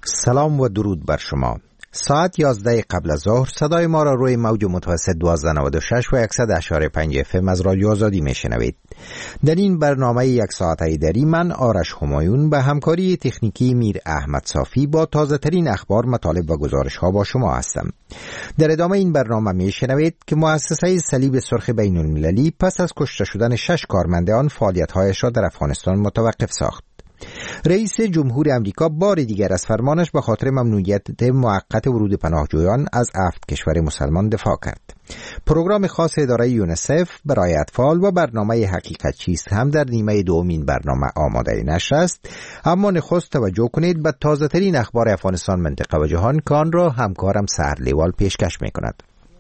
سلام و درود بر شما. ساعت 11 قبل از ظهر صدای ما را روی موج متوسط 1296 و 100.5 FM از رادیو آزادی میشنوید. در این برنامه یک ساعت ایدری من آرش همایون به همکاری تکنیکی میر احمد صافی با تازه ترین اخبار، مطالب و گزارش ها با شما هستم. در ادامه این برنامه میشنوید که مؤسسه صلیب سرخ بین المللی پس از کشته شدن 6 کارمند آن فعالیت هایش را در افغانستان متوقف ساخت. رئیس جمهور امریکا بار دیگر از فرمانش به خاطر ممنوعیت موقت ورود پناهجویان از 7 کشور مسلمان دفاع کرد. پروگرام خاص اداره یونیسف برای اطفال و برنامه حقیقت چیست هم در نیمه دوم این برنامه آماده نشر است، اما نخست توجه کنید به تازه ترین اخبار افغانستان، منطقه و جهان که آن را همکارم سحر لیوال پیشکش می کند.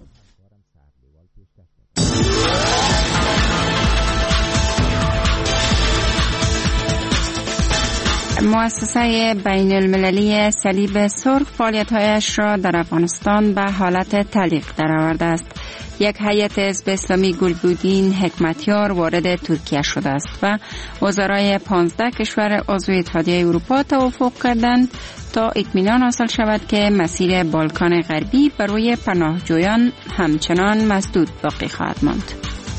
مؤسسه بین المللی صلیب سرخ فعالیت‌هایش را در افغانستان به حالت تعلیق درآورده است. یک هیئت حزب اسلامی گلبودین حکمتیار وارد ترکیه شده است و وزرای 15 کشور عضو اتحادیه اروپا توافق کردند تا اطمینان حاصل شود که مسیر بالکان غربی برای پناهجویان همچنان مسدود باقی خواهد ماند.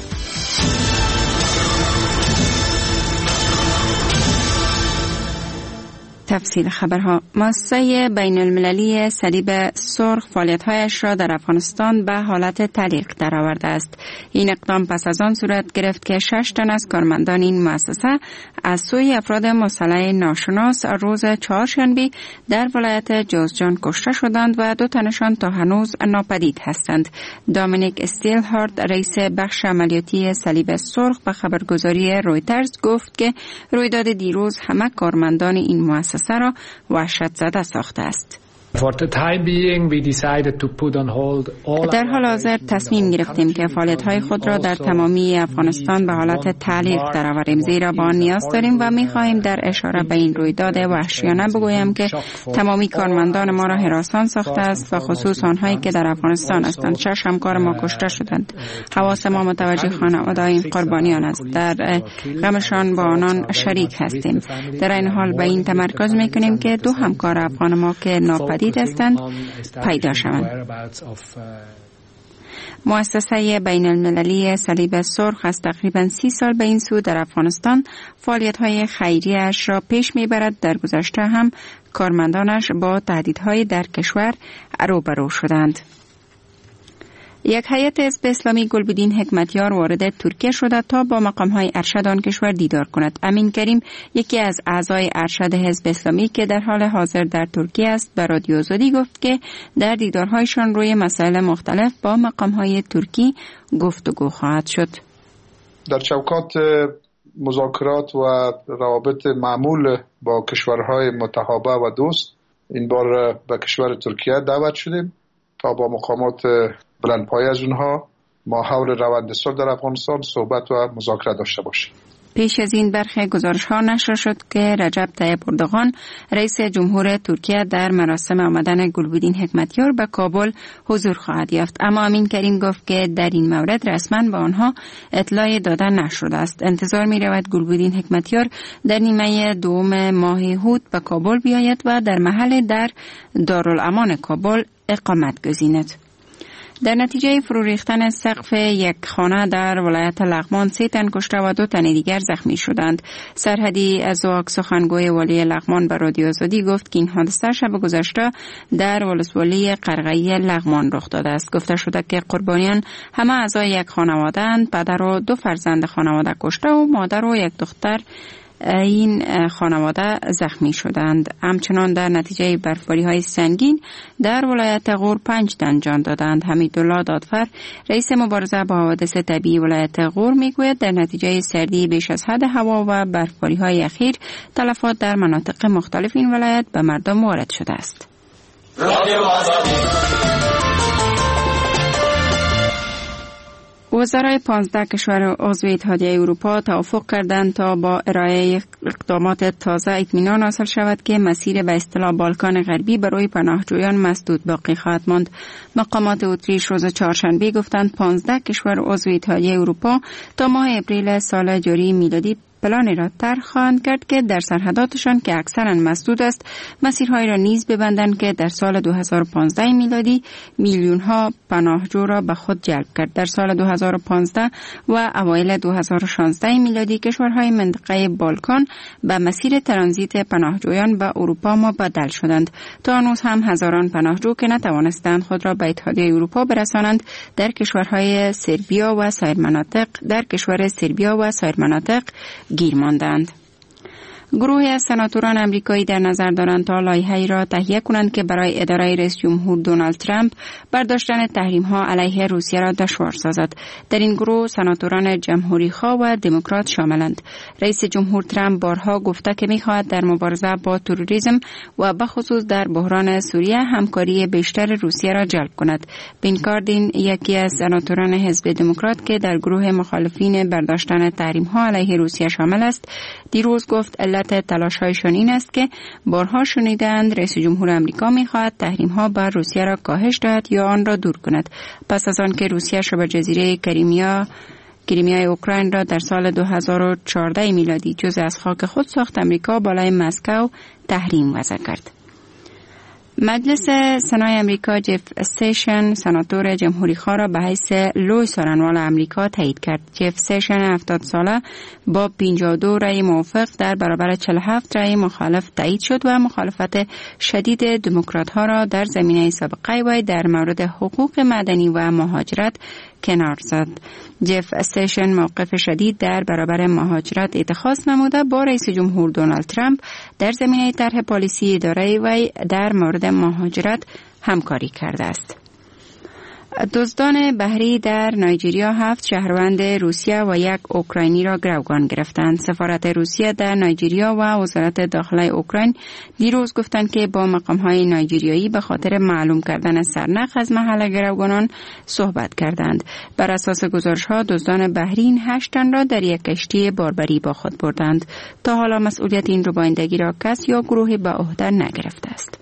تفصیل خبرها. مؤسسه بین المللی صلیب سرخ فعالیت‌هایش را در افغانستان به حالت تعلیق درآورده است. این اقدام پس از آن صورت گرفت که 6 تن از کارمندان این مؤسسه از سوی افراد مسلح ناشناس روز چهارشنبه در ولایت جوزجان کشته شدند و 2 تنشان تا هنوز ناپدید هستند. دامینیک استیلهارد رئیس بخش عملیاتی صلیب سرخ به خبرگزاری رویترز گفت که رویداد دیروز همه کارمندان این مؤسسه را وحشت زده ساخته است. در حال حاضر تصمیم گرفتیم که فعالیت‌های خود را در تمامی افغانستان به حالت تعلیق درآوریم، زیرا با آن نیاز داریم و می‌خواهیم در اشاره به این رویداد وحشیانه بگویم که تمامی کارمندان ما را هراسان ساخته است و خصوص آنهایی که در افغانستان هستند. 6 همکار ما کشته شدند. حواس ما متوجه خانواده این قربانیان است. در غمشان با آنان شریک هستیم. در این حال به این تمرکز می‌کنیم که 2 همکار افغان ما که ناپدید هستند پیدا شوند. مؤسسه بین المللی صلیب سرخ از تقریباً 30 سال به این سو در افغانستان فعالیت‌های خیریه‌اش را پیش می‌برد. در گذشته هم کارمندانش با تهدیدهای در کشور روبرو شدند. یک هیئت حزب اسلامی گلبودین حکمتیار وارد ترکیه شده تا با مقام‌های ارشد آن کشور دیدار کند. امین کریم، یکی از اعضای ارشد حزب اسلامی که در حال حاضر در ترکیه است، به رادیو آزادی گفت که در دیدارهایشان روی مسائل مختلف با مقام‌های ترکی گفتگو خواهد شد. در چوکات مذاکرات و روابط معمول با کشورهای متحابه و دوست این بار به کشور ترکیه دعوت شدیم تا با مقامات بلندپایه از اونها ما حول روند صلح در افغانستان صحبت و مذاکره داشته باشیم. پیش از این برخی گزارش‌ها نشر شد که رجب طیب اردوغان رئیس جمهور ترکیه در مراسم آمدن گلبودین حکمتیار به کابل حضور خواهد یافت، اما امین کریم گفت که در این مورد رسما به آنها اطلاع داده نشده است. انتظار می‌رود گلبودین حکمتیار در نیمه دوم ماه هوت به کابل بیاید و در محل در دارالامان کابل اقامت گزیند. در نتیجه فرو ریختن سقف یک خانه در ولایت لغمان 3 تن کشته و 2 تن دیگر زخمی شدند. سرحدی ازواق سخنگوی والی لغمان به رادیو آزادی گفت که این حادثه شب گذشته در ولسوالی قرقایی لغمان رخ داده است. گفته شده که قربانیان همه اعضای یک خانواده اند. پدر و 2 فرزند خانواده کشته و مادر و 1 دختر این خانواده زخمی شدند. همچنان در نتیجه برفباری‌های سنگین در ولایت غور 5 تن جان دادند. حمیدالله دادفر رئیس مبارزه با حوادث طبیعی ولایت غور میگوید در نتیجه سردی بیش از حد هوا و برفباری‌های اخیر تلفات در مناطق مختلف این ولایت به مردم وارد شده است. وزرای 15 کشور عضو اتحادیه اروپا توافق کردند تا با ارائه اقدامات تازه اطمینان حاصل شود که مسیر به اصطلاح بالکان غربی برای پناهجویان مسدود باقی خواهد ماند. مقامات اتریش روز چهارشنبه گفتند 15 کشور عضو اتحادیه اروپا تا ماه اپریل سال جاری میلادی پلانی را طرح خواهند کرد که در سرحداتشان که اکثرا مسدود است مسیرهایی را نیز ببندند که در سال 2015 میلادی میلیون ها پناهجو را به خود جلب کرد. در سال 2015 و اوایل 2016 میلادی کشورهای منطقه بالکان به مسیر ترانزیت پناهجویان به اروپا مبدل شدند. تا هنوز هم هزاران پناهجو که نتوانستند خود را به اتحادیه اروپا برسانند در کشور سربیا و سایر مناطق گیر ماندند. گروهی از سناتوران امریکایی در نظر دارند تا لایحه‌ای را تهیه کنند که برای اداره رئیس جمهور دونالد ترامپ برداشتن تحریم‌ها علیه روسیه را دشوار سازد. در این گروه سناتوران جمهوری‌خواه و دموکرات شاملند. رئیس جمهور ترامپ بارها گفته که می‌خواهد در مبارزه با تروریسم و به خصوص در بحران سوریه همکاری بیشتر روسیه را جلب کند. بن کاردین یکی از سناتوران حزب دموکرات که در گروه مخالفین برداشتن تحریم‌ها علیه روسیه شامل است، دیروز گفت تلاش‌هایشان این است که بارها شنیدند رئیس جمهور آمریکا می‌خواهد تحریم‌ها بر روسیه را کاهش دهد یا آن را دور کند پس از آن که روسیه شبه جزیره کریمیای اوکراین را در سال 2014 میلادی جزء از خاک خود ساخت. آمریکا بالای مسکو تحریم وضع کرد. مجلس سنای امریکا جف استیشن سناتور جمهوری‌خواه را به حیث لوی سخنران آمریکا تایید کرد. جف استیشن 70 ساله با 52 رأی موافق در برابر 47 رأی مخالف تایید شد و مخالفت شدید دموکرات‌ها را در زمینه سابقه وی در مورد حقوق مدنی و مهاجرت کنار زد. جف استیشن موقف شدید در برابر مهاجرت اتخاذ نموده با رئیس جمهور دونالد ترامپ در زمینه طرح پالیسی اداره وی در مورد مهاجرت همکاری کرده است. دزدان بحری در نایجریا 7 شهروند روسیه و 1 اوکراینی را گروگان گرفتند. سفارت روسیه در نایجریا و وزارت داخله اوکراین دیروز گفتند که با مقام‌های نایجریایی به خاطر معلوم کردن سرنخ از محل گروگانان صحبت کردند. بر اساس گزارش‌ها دزدان بحری این 8 تن را در یک کشتی باربری با خود بردند. تا حالا مسئولیت این ربایندگی را کس یا گروهی به عهده نگرفته است.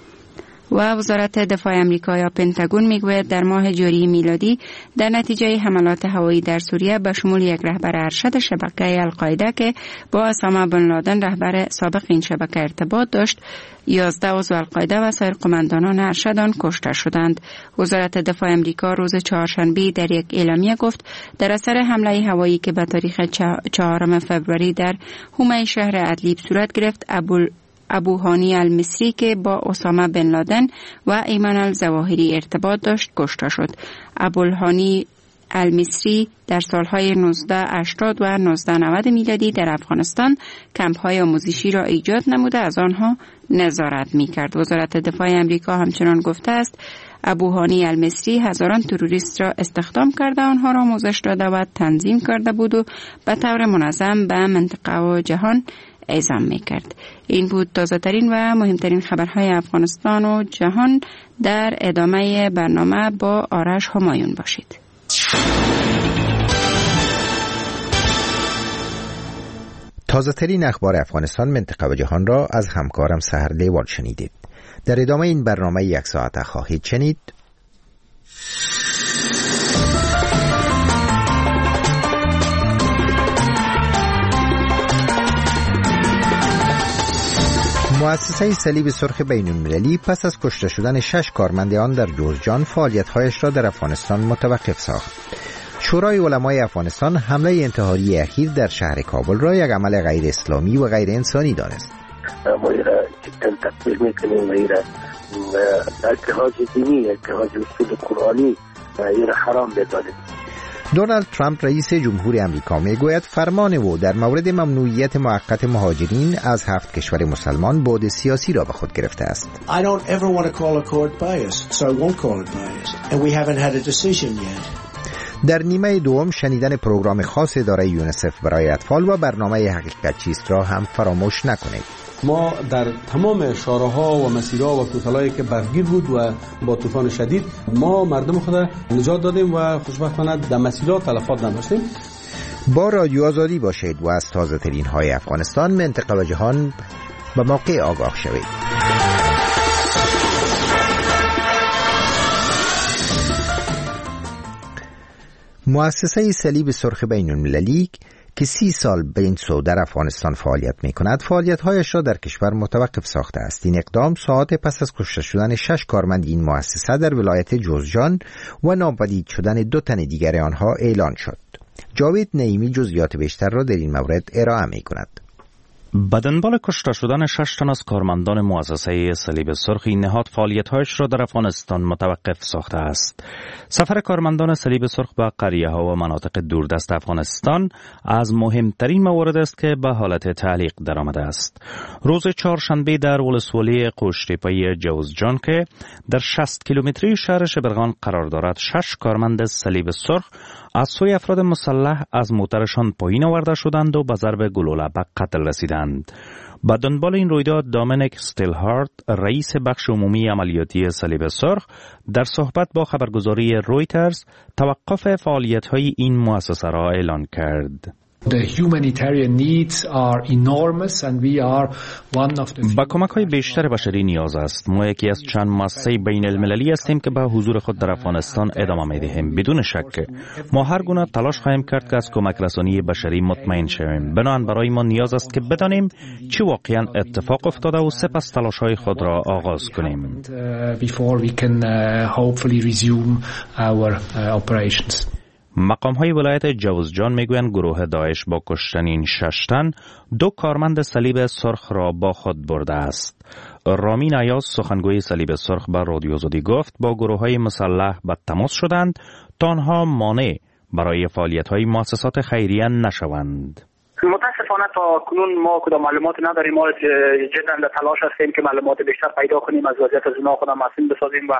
و وزارت دفاع آمریکا یا پنتاگون میگوید در ماه جاری میلادی در نتیجه حملات هوایی در سوریه به شمول یک رهبر ارشد شبکه القاعده که با اسامه بن لادن رهبر سابق این شبکه ارتباط داشت 11 عضو القاعده و سایر قماندانان ارشد آن کشته شدند. وزارت دفاع آمریکا روز چهارشنبه در یک اعلامیه گفت در اثر حمله هوایی که به تاریخ 4 فوریه در حومه شهر ادلیب صورت گرفت، ابو هانی المصری که با اسامه بن لادن و ایمان الظواهری ارتباط داشت کشته شد. ابو هانی المصری در سالهای 1980 و 1990 میلادی در افغانستان کمپ‌های آموزشی را ایجاد نموده از آنها نظارت می‌کرد. وزارت دفاع آمریکا همچنان گفته است ابو هانی المصری هزاران تروریست را استخدام کرده آنها را آموزش داده و تنظیم کرده بود و به طور منظم به منطقه و جهان اعزام می‌کرد. این بود تازه ترین و مهمترین خبرهای افغانستان و جهان. در ادامه برنامه با آرش همایون باشید. تازه ترین اخبار افغانستان، منطقه و جهان را از همکارم سحر لیوال شنیدید. در ادامه این برنامه 1 ساعته خواهید شنید مؤسسه صلیب سرخ بین‌المللی پس از کشته شدن 6 کارمند آن در جوزجان فعالیت‌هایش را در افغانستان متوقف ساخت. شورای علمای افغانستان حمله انتحاری اخیر در شهر کابل را یک عمل غیر اسلامی و غیر انسانی دانست. ما را جدا تقدیر میکنیم و ایره اتحاد دینی، اتحاد اصول قرآنی ایره حرام بدانیم. دونالد ترامپ رئیس جمهور آمریکا میگوید فرمان او در مورد ممنوعیت موقت مهاجرین از 7 کشور مسلمان بعد سیاسی را به خود گرفته است. I don't ever want to call a court biased, so I won't call it biased. And we haven't had a decision yet. در نیمه دوم شنیدن پروگرام خاص اداره یونیسف برای اطفال و برنامه حقیقت چیست را هم فراموش نکنید. ما در تمام شارع‌ها و مسیرها و کوتلایی که برگیر بود و با طوفان شدید ما مردم خود نجات دادیم و خوشبختانه در مسیرها تلفات نداشتیم. با رادیو آزادی باشید و از تازه ترین های افغانستان، منطقه و جهان به موقع آگاه شوید. مؤسسه صلیب سرخ بین‌المللی که 30 سال به این سو در افغانستان فعالیت می کند فعالیت‌هایش را در کشور متوقف ساخته است. این اقدام ساعات پس از کشته شدن 6 کارمند این مؤسسه در ولایت جوزجان و ناپدید شدن 2 تن دیگر آنها اعلان شد. جاوید نعیمی جزئیات بیشتر را در این مورد ارائه می کند. به دنبال کشته شدن 6 تن از کارمندان مؤسسه صلیب سرخ، این نهاد فعالیت‌هایش را در افغانستان متوقف ساخته است. سفر کارمندان صلیب سرخ به قریه‌ها و مناطق دوردست افغانستان از مهمترین موارد است که به حالت تعلیق درآمده است. روز چهارشنبه در ولسوالی قوشتیپه جوزجان که در 60 کیلومتری شهر شبرغان قرار دارد، 6 کارمند صلیب سرخ از سوی افراد مسلح از موترشان پایین آورده شدند و به ضرب گلوله به قتل رسیدند. به دنبال این رویداد دامینیک استیلهارت، رئیس بخش عمومی عملیاتی صلیب سرخ، در صحبت با خبرگزاری رویترز توقف فعالیت‌های این مؤسسه را اعلان کرد. با کمک‌های بیشتر بشری نیاز است. ما یکی از چند مؤسسه بین المللی هستیم که به حضور خود در افغانستان ادامه می‌دهیم. بدون شک ما هر گونه تلاش خواهیم کرد که از کمک رسانی بشری مطمئن شویم. بنابراین برای ما نیاز است که بدانیم چه واقعاً اتفاق افتاده و سپس تلاش‌های خود را آغاز کنیم. مقام‌های ولایت جوزجان میگویند گروه داعش با کشتن این 6 تن 2 کارمند صلیب سرخ را با خود برده است. رامین ایاز، سخنگوی صلیب سرخ، به رادیو آزادی گفت با گروه‌های مسلح به تماس شدند تا آنها مانع برای فعالیت‌های مؤسسات خیریه نشوند. متاسفانه تا کنون ما کدام معلومات نداریم. ما جدا در تلاش هستیم که معلومات بیشتر پیدا کنیم، از وضعیت زنا خودم مسئول بسازیم و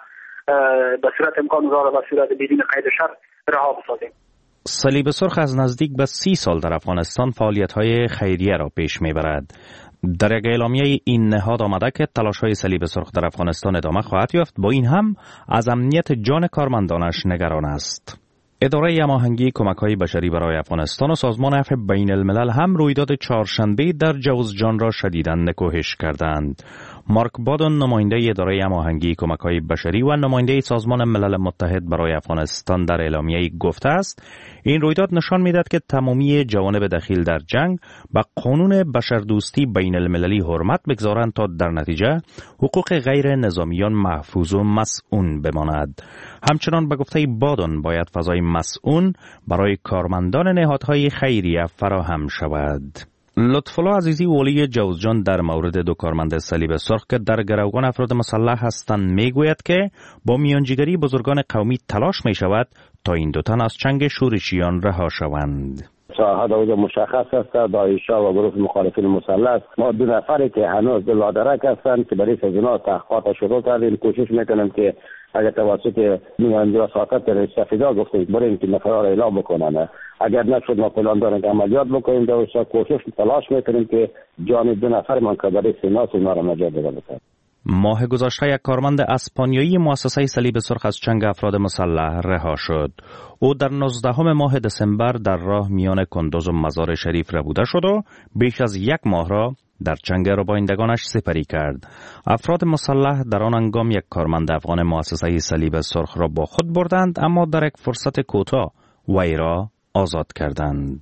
به صورت امکان را به صورت بدون قید شرط رها بسازیم. صلیب سرخ از نزدیک به 30 سال در افغانستان فعالیت‌های خیریه را پیش می‌برد. در یک اعلامیه این نهاد آمده که تلاش‌های صلیب سرخ در افغانستان ادامه خواهد یافت، با این هم از امنیت جان کارمندانش نگران است. اداره هماهنگی کمک‌های بشری برای افغانستان و سازمان عفو بین الملل هم رویداد چهارشنبه در جوزجان را شدیداً نکوهش کردند. مارک بادن، نماینده اداره هماهنگی کمک‌های بشری و نماینده سازمان ملل متحد برای افغانستان، در اعلامیه‌ای گفته است این رویداد نشان می‌دهد که تمامی جوانب دخیل در جنگ به قانون بشردوستی بین المللی حرمت بگذارند تا در نتیجه حقوق غیر نظامیان محفوظ و مسئول بماند. همچنان به گفته بادن باید فضای مسئول برای کارمندان نهادهای خیریه فراهم شود. لطفالله عزیزی، والی جوزجان، در مورد 2 کارمند صلیب سرخ که در گروگان افراد مسلح هستند میگوید که با میانجیگری بزرگان قومی تلاش می شود تا این 2 تن از چنگ شورشیان رها شوند. شاهد مشخص است داعش‌ها و گروه مخالفین مسلح. ما 2 نفری که هنوز بلادرک هستند که برای سزنا تحقیقات شروع کردیم. کوشش میکنیم که اگر توسط میانجی ساکت استفاده گفتیم برای اینکه نفرها را اعلام بکنن. اگر نشد ما پلان داریم که عملیات بکنیم. در کوشش تلاش میکنیم که جان 2 نفر من که برای سینا را نجات بدهیم. ماه گذشته یک کارمند اسپانیایی مؤسسه صلیب سرخ از چنگ افراد مسلح رها شد. او در 19 ماه دسامبر در راه میان کندوز و مزار شریف ربوده شد و بیش از 1 ماه را در چنگ ربایندگانش سپری کرد. افراد مسلح در آن هنگام یک کارمند افغان مؤسسه صلیب سرخ را با خود بردند، اما در یک فرصت کوتاه وی را آزاد کردند.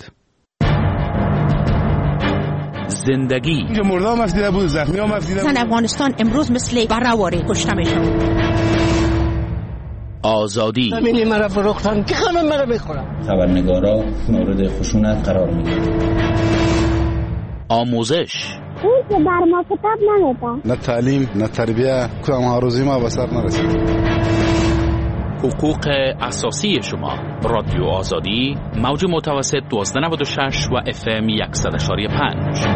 زندگی اینجا مردام افدیده بود، زخمی هم افدیده بود. افغانستان امروز مثل برهواری کشته میشن. آزادی همینی مرا فروختن که خانم مرا بخورم. خبرنگارا مورد خشونت قرار میگیرن. آموزش اون که بر ما کتاب نمیده. نه تعلیم نه تربیه، کدام آروزی ما به سر نرسید. حقوق اساسی شما. رادیو آزادی، موج متوسط 1296 و FM 100.5.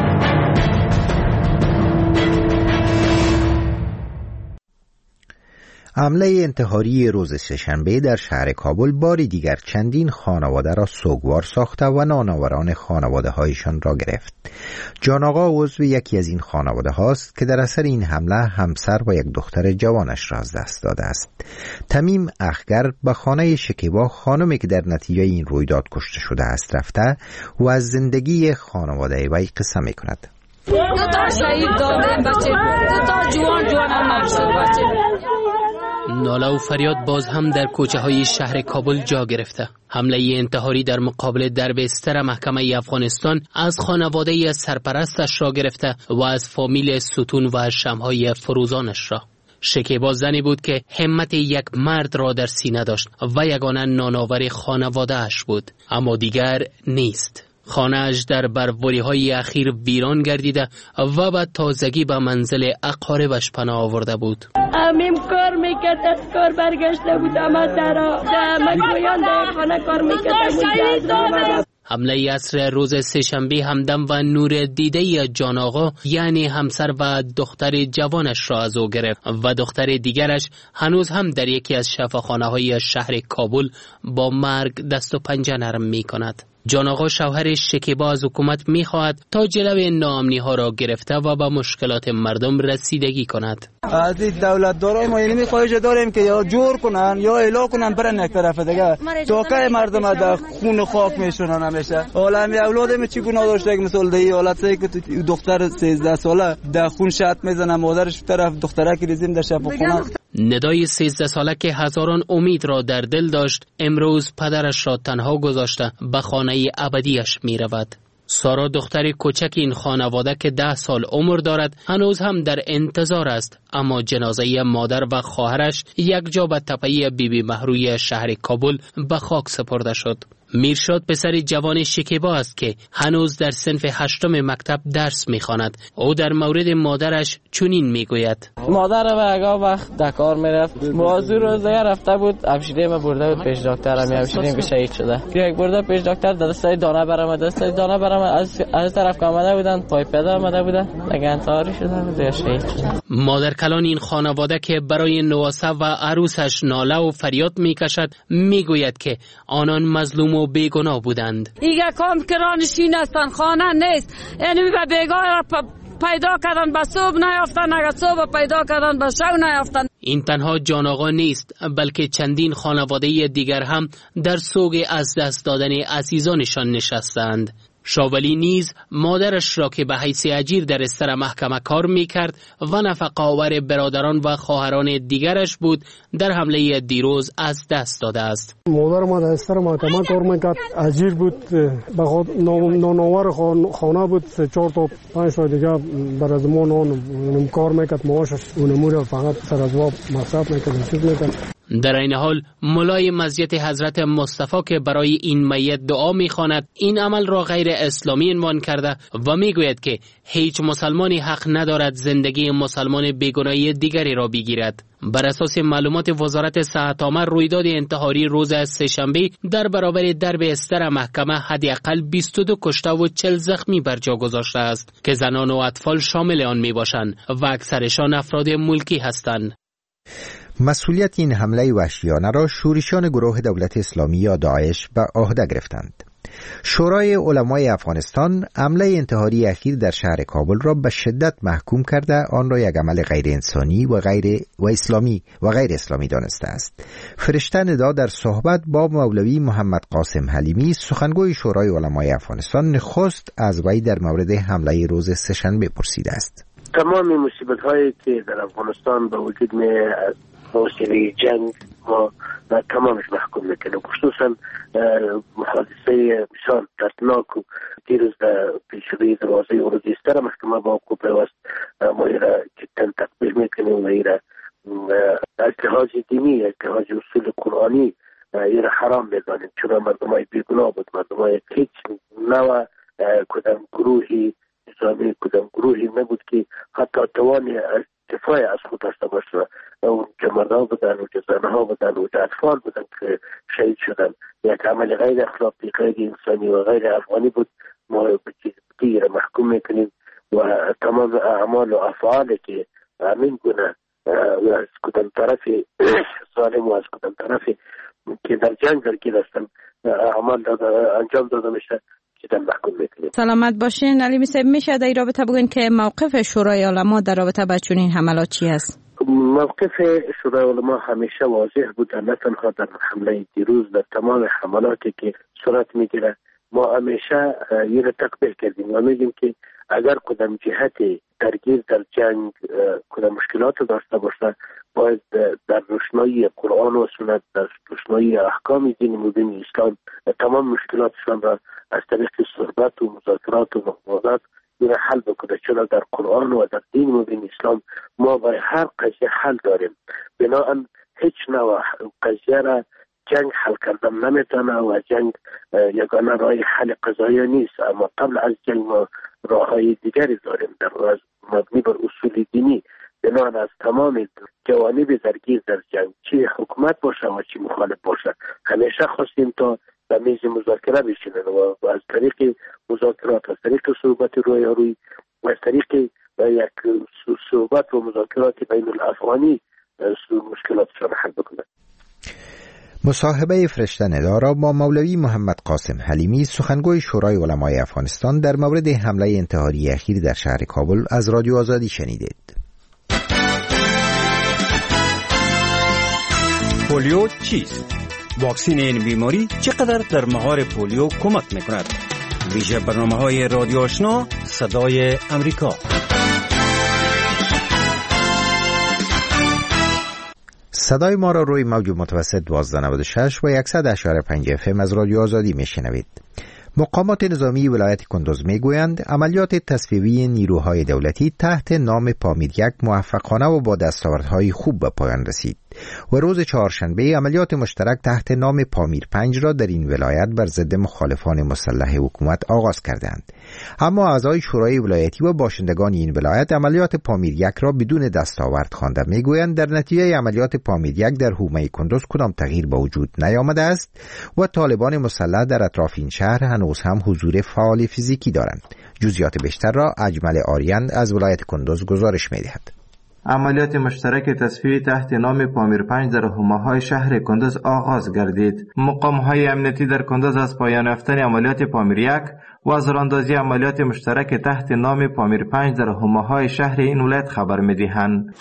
حمله انتحاری روز سه‌شنبه در شهر کابل باری دیگر چندین خانواده را سوگوار ساخته و ناناوران خانواده هایشان را گرفت. جان آقا عضو یکی از این خانواده هاست که در اثر این حمله همسر و یک دختر جوانش را از دست داده است. تمیم اخگر به خانه شکیبا، خانمی که در نتیجه این رویداد کشته شده است، رفته و از زندگی خانواده وی قصه می کند. 2 تا شهید دادیم بچه، 2 تا جوان هم نشد بچه. ناله و فریاد باز هم در کوچه های شهر کابل جا گرفته. حمله انتحاری در مقابل در بستر محکمه افغانستان از خانواده سرپرستش را گرفته و از فامیل ستون و شمعهای فروزانش را. شکیبا زنی بود که همت یک مرد را در سینه داشت و یگانه نانآور خانواده اش بود، اما دیگر نیست. خانه‌اش در برف‌باری‌های اخیر ویران گردیده و بعد تازگی به منزل اقاربش پناه آورده بود. امیم کار میکرد، از کار برگشته بود، اما در مکویان در خانه کار میکرد بود. حمله عصر روز سه‌شنبه همدم و نور دیده جان آقا یعنی همسر و دختر جوانش را از او گرفت و دختر دیگرش هنوز هم در یکی از شفاخانه‌های شهر کابل با مرگ دست و پنجه نرم می‌کند. جان آقا شوهر شکیبا از حکومت می‌خواهد تا جلوی ناامنی‌ها را گرفته و به مشکلات مردم رسیدگی کند. از این دولت‌دارای ما اینمی خواهش داریم که یا جور کنن یا اعلام کنن برن یک طرف دیگه. توقع مردم در خون خاک میشونن همیشه. حالا می اولادم چی گناه داشته که مثلا دی حالت که دختر 13 ساله در خون شط میزنه، مادرش طرف دختره که ریزیم در شفاخانه. ندای 13 ساله که هزاران امید را در دل داشت امروز پدرش را تنها گذاشته به خانه ابدیش می رود. سارا دختر کوچک این خانواده که 10 سال عمر دارد هنوز هم در انتظار است، اما جنازه مادر و خواهرش یک جا به تپه بیبی مهروی شهر کابل به خاک سپرده شد. میرشاد پسر جوان شکیبا است که هنوز در صنف 8 مکتب درس میخواند. او در مورد مادرش چنین میگوید: مادر و اگه وقت در کار میرفت، موضوع روزه رفته بود، همشیره ما برده بود پیش دکتر، همشیریم که شهید شده. یک برده پیش دکتر، دستای دانه برام از طرف که آمده بودن، پای پیدا آمده بودن، نگه انتحاری شده بود یا شهید شده. مادر کلان این خانواده که برای نواسه و عروسش ناله و فریاد میکشد میگوید که آنان مظلوم و بیگناه بودند. ایگه کام کرانشین هستن، خانه نیست، یعنی به بیگاه را پیدا کردن، به صبح نیافتن، اگر صبح پیدا کردن به شب نیافتن. این تنها جان آقا نیست، بلکه چندین خانواده دیگر هم در سوگ از دست دادن عزیزانشان نشستند. شاولی نیز مادرش را که به حیث اجیر در استر محکمه کار میکرد و نفقه آور برادران و خواهران دیگرش بود در حمله دیروز از دست داده است. مادر ما در استر محکمه کار میکرد، اجیر بود، به خود نانآور خانه بود، 4 تا 5 تا دیگه بر از ما نان کار میکرد، معاشش اونمو فقط سر از واب مصرف میکرد، چیز میکرد. در این حال مولای مزیت حضرت مصطفی که برای این میت دعا میخواند این عمل را غیر اسلامی عنوان کرده و میگوید که هیچ مسلمانی حق ندارد زندگی مسلمان بیگناهی دیگری را بگیرد. بر اساس معلومات وزارت صحت عامه رویداد انتحاری روز سه‌شنبه در برابر درب استر محکمه حداقل 22 کشته و 40 زخمی بر جا گذاشته است که زنان و اطفال شامل آن میباشند و اکثرشان افراد ملکی هستند. مسئولیت این حمله وحشیانه را شورشیان گروه دولت اسلامی یا داعش به عهده گرفتند. شورای علمای افغانستان حمله انتحاری اخیر در شهر کابل را به شدت محکوم کرده آن را یک عمل غیر انسانی و غیر اسلامی دانسته است. فرشته ندا در صحبت با مولوی محمد قاسم حلیمی سخنگوی شورای علمای افغانستان نخست از وی در مورد حمله روز سه‌شنبه پرسیده است. تمام مصیبت هایی که در افغانستان به وجود میاد موسیقی جنگ ما تمامش محکوم میکنه، خصوصا حادثه بسیار دردناک و دیروز در پیشروی دروازه ورودی استر محکمه با وقوع پیوست ما ایرا جدا تقبیل میکنیم و ایرا از لحاظ دینی، از لحاظ اصول قرآنی ایرا حرام میدانیم، چون مردم های بیگناه بود، مردم های هیچ نوع کدام گروهی اسلامی کدام گروهی نبود که حتی توانی از دفاع از خود داشته باشه. اون که مردان بودن و که زنها بودن و که اطفال بودن که شهید شدن. یک عمل غیر اخلاقی، غیر انسانی و غیر افغانی بود. ما به چیز دیگه محکوم میکنیم و تمام اعمال و افعالی که همین گونه و از کدام طرفی ظالم و از کدام طرفی که در جنگ درگیر هستن اعمال انجام داده میشه سلامت باشین. علی صاحب میشه در این رابطه بگوین که موقف شورای علما در رابطه با چنین حملات چی است؟ موقف شورای علما همیشه واضح بود، نه تنها در حمله دیروز، در تمام حملاتی که صورت میگیره ما همیشه یه تقبیل کردیم و میگیم که اگر کدام جهت درگیر در جنگ کدام مشکلات داشته باشه، باید در روشنایی قرآن و سنت، در روشنایی احکام دین مبین اسلام تمام مشکلاتشان را از طریق صحبت و مذاکرات و مفاوضات این حل بکنه. چرا در قرآن و در دین مبین اسلام ما برای هر قضیه حل داریم. بنابراین هیچ نوع قضیه را جنگ حل کردن نمیتونه و جنگ یگانه راه حل قضایی نیست. اما قبل از جنگ ما راههای دیگری داریم در مبنی بر اصول دینی. بنابراین از تمام جوانب درگیر در جنگ، چه حکومت باشه و چه مخالف باشه، همیشه خواستیم تا در میز مذاکره بشینن و از طریق مذاکرات، از طریق صحبت روی و از طریق یک صحبت و مذاکرات بین الافغانی مشکلاتشان حل بکنن. مصاحبه فرشته دارا با مولوی محمد قاسم حلیمی، سخنگوی شورای علمای افغانستان، در مورد حمله انتحاری اخیر در شهر کابل از رادیو آزادی شنیدید. پولیو چیست؟ واکسین این بیماری چقدر در مهار پولیو کمک میکند؟ ویژه برنامه‌های رادیو آشنا صدای امریکا. صدای ما را روی موج متوسط 1296 و 100.5 FM از رادیو آزادی میشنوید. مقامات نظامی ولایت کندوز میگویند عملیات تصفیه‌ای نیروهای دولتی تحت نام پامیر 1 موفقانه و با دستاوردهای خوب به پایان رسید و روز چهارشنبه عملیات مشترک تحت نام پامیر 5 را در این ولایت بر ضد مخالفان مسلح حکومت آغاز کردند. اما اعضای شورای ولایتی و باشندگان این ولایت عملیات پامیر 1 را بدون دستاورد خوانده. میگویند در نتیجه عملیات پامیر 1 در حومه کندوز کدام تغییر به وجود نیامده است و طالبان مسلح در اطراف این شهر هنوز هم حضور فعال فیزیکی دارند. جزئیات بیشتر را اجمل آریان از ولایت کندوز گزارش می‌دهد. عملیات مشترک تصفیه تحت نام پامیر 5 در حومه‌های شهر کندوز آغاز گردید. مقام‌های امنیتی در کندوز از پایان یافتن عملیات پامیر 1 و از راهاندازی عملیات مشترک تحت نام پامیر 5 در حومه‌های شهر این ولایت خبر می‌دهند.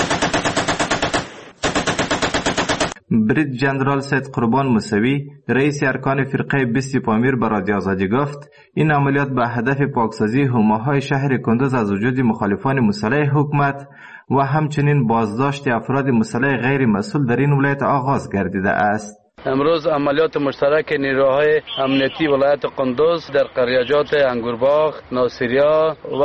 برید جنرال سید قربان موسوی، رئیس ارکان فرقه 20 پامیر، به رادیو آزادی گفت این عملیات به هدف پاکسازی حومه‌های شهر کندوز از وجود مخالفان مسلح حکومت و همچنین بازداشت افراد مسلح غیر مسئول در این ولایت آغاز گردیده است. امروز عملیات مشترک نیروهای امنیتی ولایت کندوز در قریاجات انگورباغ، ناصریا و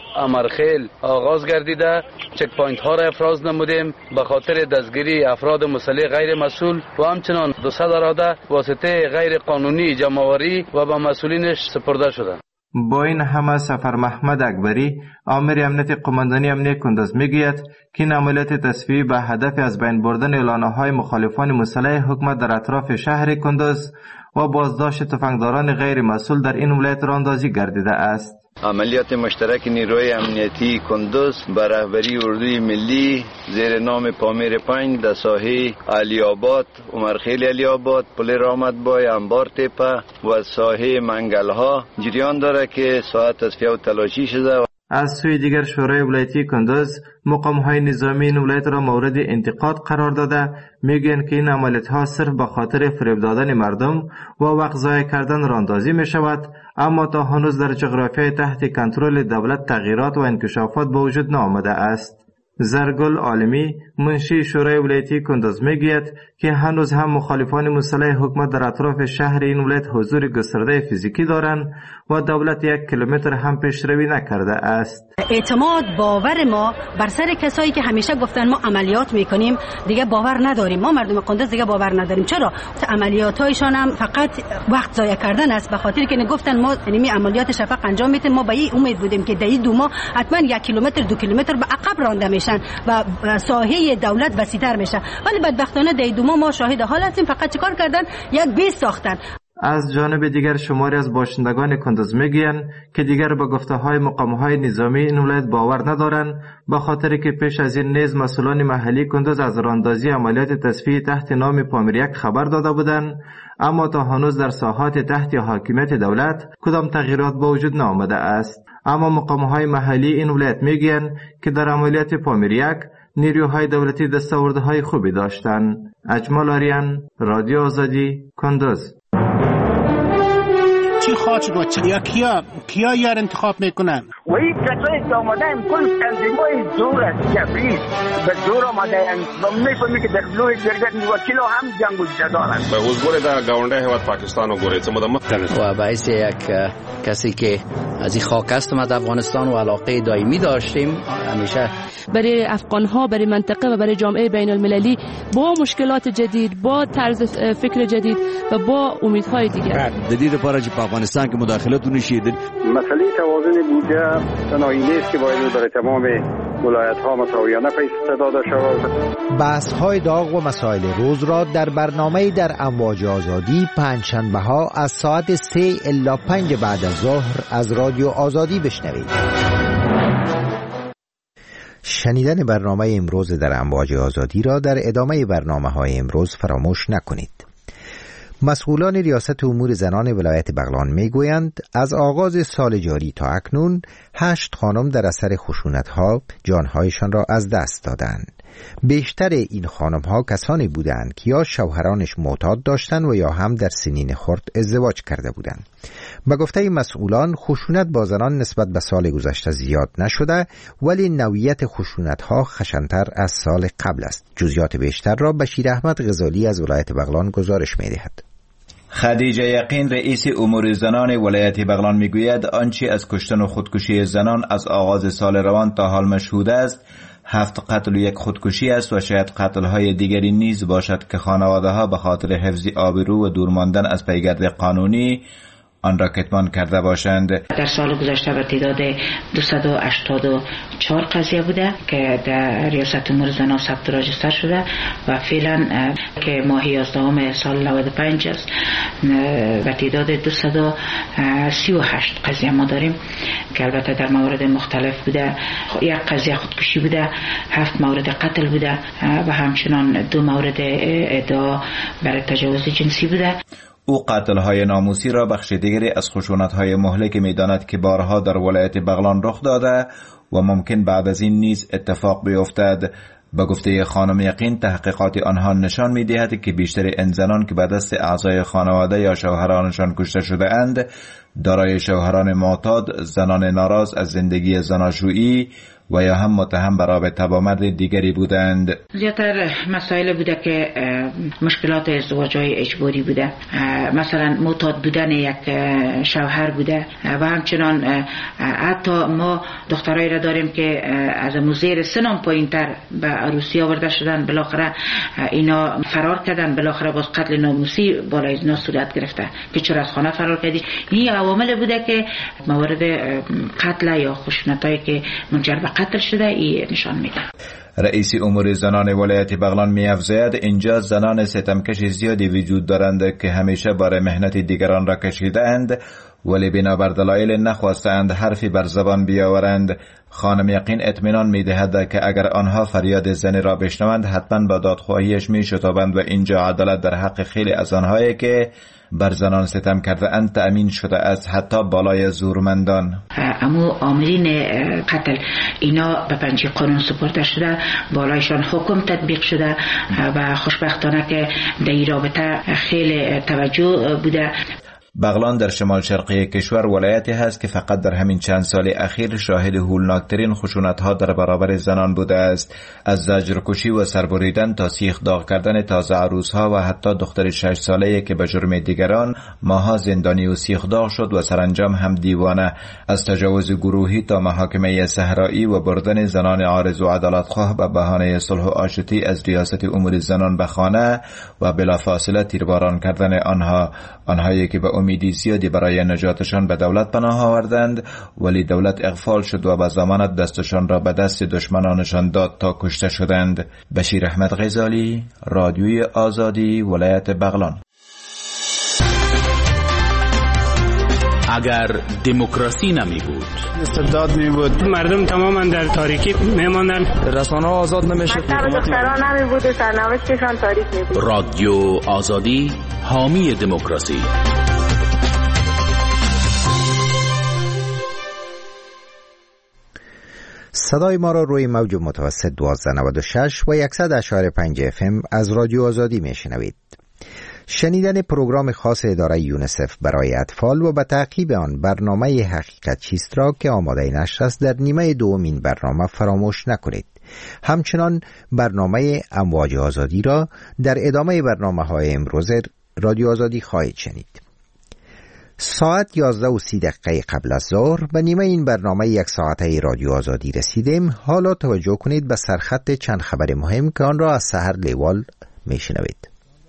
امرخیل آغاز گردیده. چک پوینت ها را افراز نمودیم به خاطر دستگیری افراد مسلح غیر مسئول و همچنان 200 اراده واسطه غیر قانونی جمع‌آوری و به مسئولینش سپرده شده. با این همه سفر محمد اکبری، آمر امنیت قماندانی امنیت کندوز میگوید که این عملیات تصفیه‌ای به هدف از بین بردن اعلانه‌های مخالفان مسلح حکومت در اطراف شهر کندوز و بازداشت تفنگداران غیر مسئول در این ولایت راهاندازی گردیده است. عملیات مشترک نیروی امنیتی کندوز به رهبری اردوی ملی زیر نام پامیر 5 در ساحه علی آباد، عمرخیل علی آباد، پل رامتبای، انبار تپه و ساحه منگلها جریان داره که ساعت تصفیه و تلاشی شده. از سوی دیگر شورای ولایتی کندوز مقام‌های نظامی این ولایت را مورد انتقاد قرار داده. میگن که این عملیات‌ها صرف به خاطر فریب دادن مردم و وقت ضایع کردن راهاندازی می‌شود، اما تا هنوز در جغرافیای تحت کنترل دولت تغییرات و انکشافات به وجود نآمده است. زرگل عالمی، منشی شورای ولایتی کندوز میگوید که هنوز هم مخالفان مسلح حکومت در اطراف شهر این ولایت حضور گسترده فیزیکی دارند و دولت 1 کیلومتر هم پیشروی نکرده است. اعتماد باور ما بر سر کسایی که همیشه گفتن ما عملیات میکنیم دیگه باور نداریم. ما مردم کندوز دیگه باور نداریم. چرا؟ عملیاتایشان هم فقط وقت ضایع کردن است، به خاطر که گفتن ما یعنی عملیات شفق انجام میدیم. ما به این امید بودیم که در 2 ماه حتما 1 کیلومتر 2 کیلومتر به عقب رانده میشن و ساحه دولت وسیع‌تر میشه، ولی بدبختانه در 2 ماه ما شاهد حال هستیم. فقط چیکار کردن؟ یک بیس ساختن. از جانب دیگر شماری از باشندگان کندوز میگویند که دیگر به گفته‌های مقام‌های نظامی این ولایت باور ندارند، به خاطر که پیش از این نیز مسئولان محلی کندوز از راهاندازی عملیات تصفیه تحت نام پامیر 1 خبر داده بودند، اما تا هنوز در ساحات تحت حاکمیت دولت کدام تغییرات به وجود نآمده است. اما مقام‌های محلی این ولایت میگویند که در عملیات پامیر 1 نیروهای دولتی دستاوردهای خوبی داشتند. اجمل آریان، رادیو آزادی، کندوز. چی خواهد شد یا کیا یار انتخاب میکنن؟ و این کسایی که آمدن کل تنظیم‌های زور است، جبری به زور آمدن و می‌فهمی که در لوی جرگت وکیل هم جنگ و جدال است. به حضور در گاونده هیواد پاکستان و گوره و باعث یک کسی که از این خاک هستم از افغانستان و علاقه دائمی داشتیم همیشه برای افغان‌ها، برای منطقه و برای جامعه بین المللی با مشکلات جدید، با طرز فکر جدید و با امیدهای دیگر. جدید لپاره چې په افغانستان کې مداخلت ونشي. مسئله توازن بودجه تنهایی نیست که باید برای تمام ولایت‌ها مساویانه پیش داده شود. بحث‌های داغ و مسائل روز را در برنامه در امواج آزادی پنجشنبه‌ها از ساعت 3 الی 5 بعد از ظهر از رادیو آزادی بشنوید. شنیدن برنامه امروز در امواج آزادی را در ادامه برنامه‌های امروز فراموش نکنید. مسئولان ریاست امور زنان ولایت بغلان میگویند از آغاز سال جاری تا اکنون 8 خانم در اثر خشونت‌ها جانهایشان را از دست دادند. بیشتر این خانم‌ها کسانی بودند که یا شوهرانش معتاد داشتند و یا هم در سنین خرد ازدواج کرده بودند. به گفته مسئولان خشونت با زنان نسبت به سال گذشته زیاد نشده، ولی نوعیت خشونت‌ها خشن‌تر از سال قبل است. جزئیات بیشتر را بشیر احمد غزالی از ولایت بغلان گزارش می‌دهد. خدیجه یقین رئیس امور زنان ولایت بغلان میگوید آنچه از کشتن و خودکشی زنان از آغاز سال روان تا حال مشهود است 7 قتل و 1 خودکشی است و شاید قتل‌های دیگری نیز باشد که خانواده‌ها به خاطر حفظ آبرو و دور ماندن از پیگرد قانونی آن را کتمان کرده باشند. در سال گذشته به تعداد 284 قضیه بوده که در ریاست امور زنان ثبت راجستر شده و فعلا که ماه 11 سال 95 است به تعداد 238 قضیه ما داریم که البته در موارد مختلف بوده. 1 قضیه خودکشی بوده، 7 مورد قتل بوده و همچنان 2 مورد ادعا برای تجاوز جنسی بوده. او قتل‌های ناموسی را بخش دیگری از خشونت‌های مهلک می‌داند که بارها در ولایت بغلان رخ داده و ممکن بعد از این نیز اتفاق بیفتد. به گفته خانم یقین تحقیقات آنها نشان می‌دهد که بیشتر این زنان که به دست اعضای خانواده یا شوهرانشان کشته شده اند دارای شوهران معتاد، زنان ناراض از زندگی زناشویی و یا هم متهم به رابطه با مرد دیگری بودند. زیادتر مسائل بوده که مشکلات ازدواج‌های اجباری بوده، مثلا معتاد بودن یک شوهر بوده و همچنان حتی ما دخترایی را داریم که از مزیر سنم پایین‌تر به عروسی آورده شدن، بالاخره اینا فرار کردن، بالاخره باز قتل ناموسی بالای اینا صورت گرفته که چرا از خانه فرار کردی. این عوامل بوده که موارد قتل یا خشونتایی که منجر به قتل شده ای نشان میده. رئیس امور زنان ولایت بغلان می‌افزاید اینجا زنان ستمکش زیادی وجود دارند که همیشه بار مهنت دیگران را کشیدند ولی بنابر دلایل نخواستند حرفی بر زبان بیاورند. خانم یقین اطمینان می‌دهد که اگر آنها فریاد زنی را بشنوند حتما با دادخواهیش می‌شتابند و اینجا عدالت در حق خیلی از آنهایی که بر زنان ستم کرده اند تأمین شده است، حتی بالای زورمندان. اما عاملین قتل اینا به پنجه قانون سپرده شده، بالایشان حکم تطبیق شده و خوشبختانه که در این رابطه خیلی توجه بوده. بغلان در شمال شرقی کشور ولایتی هست که فقط در همین چند سال اخیر شاهد هولناکترین خشونت‌ها در برابر زنان بوده است، از زجرکشی و سربریدن تا سیخ داغ کردن تازه عروس‌ها و حتی دختر 6 ساله‌ای که به جرم دیگران ماها زندانی و سیخ داغ شد و سرانجام هم دیوانه، از تجاوز گروهی تا محاکمه صحرایی و بردن زنان عارض و عدالتخواه به بهانه صلح و آشتی از ریاست امور زنان به خانه و بلافاصله تیرباران کردن آنهایی که به امیدی زیادی برای نجاتشان به دولت پناه آوردند ولی دولت اغفال شد و به ضمانت دستشان را به دست دشمنانشان داد تا کشته شدند. بشیر احمد غزالی، رادیوی آزادی، ولایت بغلان. اگر دموکراسی نمی بود، استبداد می بود، مردم تماما در تاریکی می ماندن، رسانه‌ها آزاد نمیشد، دختران نمی بود و سرنوشتشان تاریک می بود. رادیو آزادی، حامی دموکراسی. صدای ما را روی موج متوسط 1296 و 100.5 FM از رادیو آزادی می شنوید. شنیدن پروگرام خاص اداره یونیسف برای اطفال و به تعقیب آن برنامه حقیقت چیست را که آماده نشر است در نیمه دوم این برنامه فراموش نکنید. همچنان برنامه امواج آزادی را در ادامه برنامه‌های امروز رادیو آزادی خواهید شنید. ساعت 11:30 قبل از ظهر به نیمه این برنامه یک ساعته رادیو آزادی رسیدیم. حالا توجه کنید به سرخط چند خبر مهم که آن را از سحر لیوال میشنوید.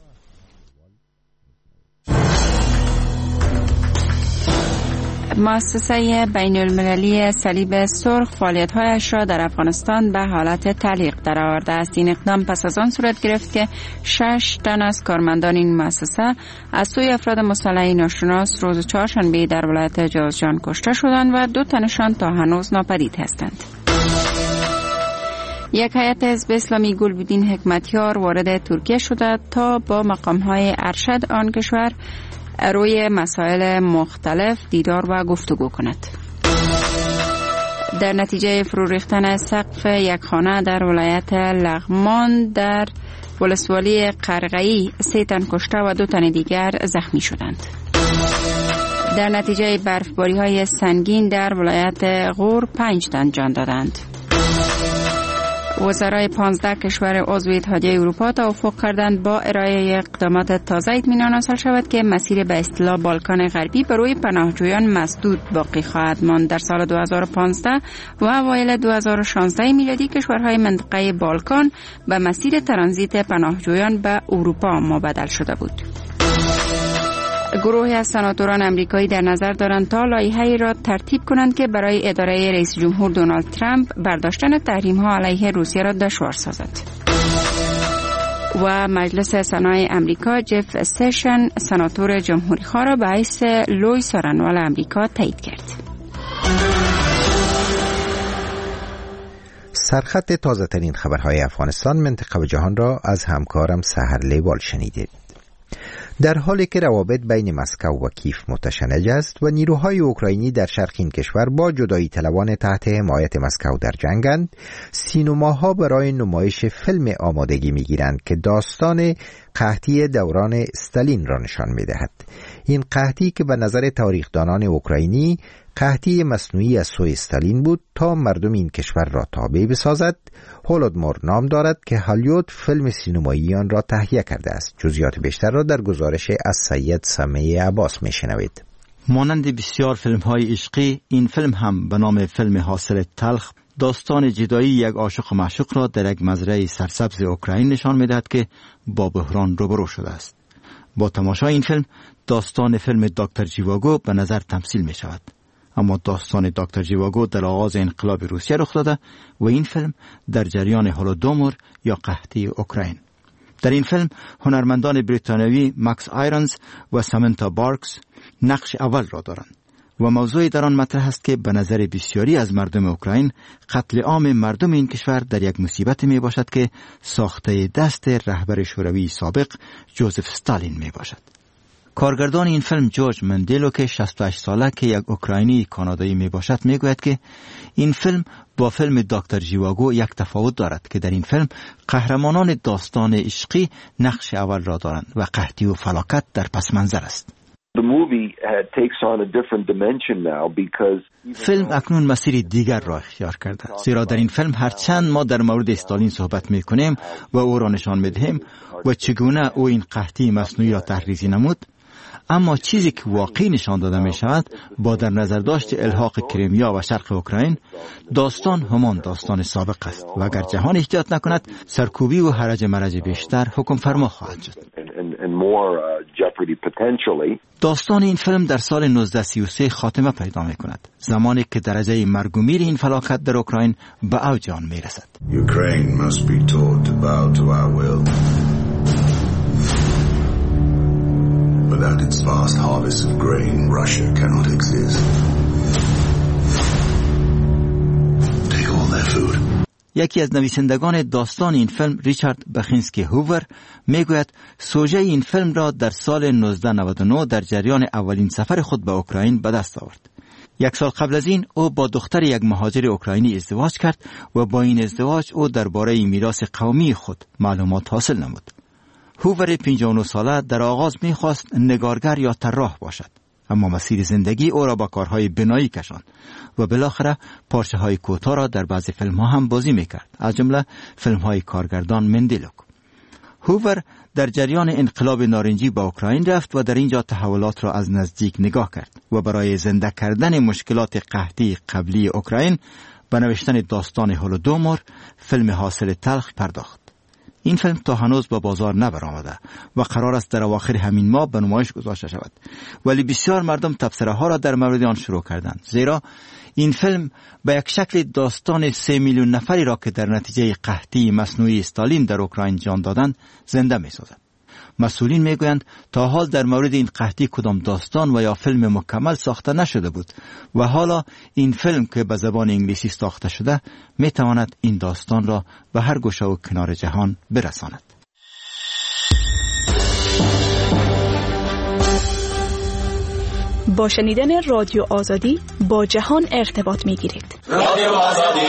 مؤسسه بین المللی صلیب سرخ فعالیت‌هایش را در افغانستان به حالت تعلیق درآورده است. این اقدام پس از آن صورت گرفت که 6 تن از کارمندان این مؤسسه از سوی افراد مسلح ناشناس روز چهارشنبه در ولایت جوزجان کشته شدند و 2 تنشان تا هنوز ناپدید هستند. یک هیئت حزب اسلامی گلبدین حکمتیار وارد ترکیه شده تا با مقام‌های ارشد آن کشور روی مسائل مختلف دیدار و گفتگو کند. در نتیجه فرو ریختن سقف یک خانه در ولایت لغمان در ولسوالی قرقئی 3 تن کشته و 2 تن دیگر زخمی شدند. در نتیجه برفباری‌های سنگین در ولایت غور 5 تن جان دادند. وزرای 15 کشور عضو اتحادیه اروپا توافق کردند با ارائه اقدامات تازه اطمینان حاصل شود که مسیر به اصطلاح بالکان غربی برای پناهجویان مسدود باقی خواهد ماند. در سال 2015 و اوایل 2016 میلادی کشورهای منطقه بالکان به مسیر ترانزیت پناهجویان به اروپا مبدل شده بود. گروهی از سناتوران امریکایی در نظر دارند تا لایحه‌ای را ترتیب کنند که برای اداره رئیس جمهور دونالد ترامپ برداشتن تحریم‌ها علیه روسیه را دشوار سازد. و مجلس سنای امریکا جف سیشن سناتور جمهوری‌خواه را به حیث لوی سارنوال امریکا تایید کرد. سرخط تازه ترین خبرهای افغانستان، منطقه و جهان را از همکارم سحر لیوال شنیدید. در حالی که روابط بین مسکو و کیف متشنج است و نیروهای اوکراینی در شرق این کشور با جدایی طلبان تحت حمایت مسکو در جنگند، سینماها برای نمایش فیلم آمادگی می‌گیرند که داستان قحطی دوران استالین را نشان می‌دهد. این قحطی که به نظر تاریخدانان اوکراینی قحطی مصنوعی از سوی استالین بود تا مردم این کشور را تابع بسازد، هولودمور نام دارد که هالیوود فیلم سینمایی آن را تهیه کرده است. جزئیات بیشتر را در گزارش از سید سمیع عباس میشنوید. مانند بسیار فیلم‌های عشقی، این فیلم هم به نام فیلم حاصل تلخ داستان جدایی یک عاشق و معشوق را در یک مزرعه سرسبز اوکراین نشان می‌دهد که با بحران روبرو شده است. با تماشای این فیلم داستان فیلم دکتر جیواگو به نظر تمثیل می‌شود. اما داستان دکتر جیواگو در آغاز انقلاب روسیه رخ داده و این فیلم در جریان هولودومور یا قحطی اوکراین. در این فیلم هنرمندان بریتانیایی مکس آیرنز و سامنتا بارکس نقش اول را دارند و موضوعی در آن مطرح است که به نظر بسیاری از مردم اوکراین قتل عام مردم این کشور در یک مصیبت می باشد که ساخته دست رهبر شوروی سابق جوزف استالین می باشد. کارگردان این فیلم جورج مندلو که 68 ساله که یک اوکراینی کانادایی می باشد می گوید که این فیلم با فیلم دکتر جیواگو یک تفاوت دارد که در این فیلم قهرمانان داستان عشقی نقش اول را دارند و قحطی و فلاکت در پس منظر است. فیلم اکنون مسیر دیگر را اختیار کرده، زیرا در این فیلم هرچند ما در مورد استالین صحبت می کنیم و او را نشان می دهیم و چگونه او این قحطی مصنوعی را تحریزی نمود، اما چیزی که واقعی نشان داده می شود با در نظر داشت الحاق کریمیا و شرق اوکراین، داستان همان داستان سابق است و اگر جهان احتیاط نکند سرکوبی و هرج مرج بیشتر حکم فرما خواهد شد. داستان این فیلم در سال 1933 خاتمه پیدا می کند، زمانی که درجه مرگ و میر این فلاکت در اوکراین به اوج آن می رسد. Ukraine must be taught to bow to our will. Without its vast harvest of grain, Russia cannot exist. Take all their food. یکی از نویسندگان داستان این فیلم ریچارد بخینسکی هوور میگوید سوژه این فیلم را در سال 1999 در جریان اولین سفر خود به اوکراین به دست آورد. 1 سال قبل از این او با دختر یک مهاجر اوکراینی ازدواج کرد و با این ازدواج او درباره میراث قومی خود معلومات حاصل نمود. هوور 59 ساله در آغاز می‌خواست نگارگر یا طراح باشد، اما مسیر زندگی او را با کارهای بنایی کشاند و بالاخره پارچه‌های کوتاه را در بعضی فیلم‌ها هم بازی می‌کرد، از جمله فیلم‌های کارگردان مندلوک. هوور در جریان انقلاب نارنجی با اوکراین رفت و در اینجا تحولات را از نزدیک نگاه کرد و برای زنده کردن مشکلات قحطی قبلی اوکراین به نوشتن داستان هولودومور، فیلم حاصل تلخ پرداخت. این فیلم تا هنوز به بازار نبرآمده و قرار است در اواخر همین ماه به نمایش گذاشته شود، ولی بسیار مردم تبصره ها را در مورد آن شروع کردند، زیرا این فیلم به یک شکل داستان 3 میلیون نفری را که در نتیجه قحطی مصنوعی استالین در اوکراین جان دادند زنده می سازد. مسئولین می گویند تا حال در مورد این قحطی کدام داستان و یا فیلم مکمل ساخته نشده بود و حالا این فیلم که به زبان انگلیسی ساخته شده می تواند این داستان را به هر گوشه و کنار جهان برساند. با شنیدن رادیو آزادی با جهان ارتباط می گیرید. رادیو آزادی.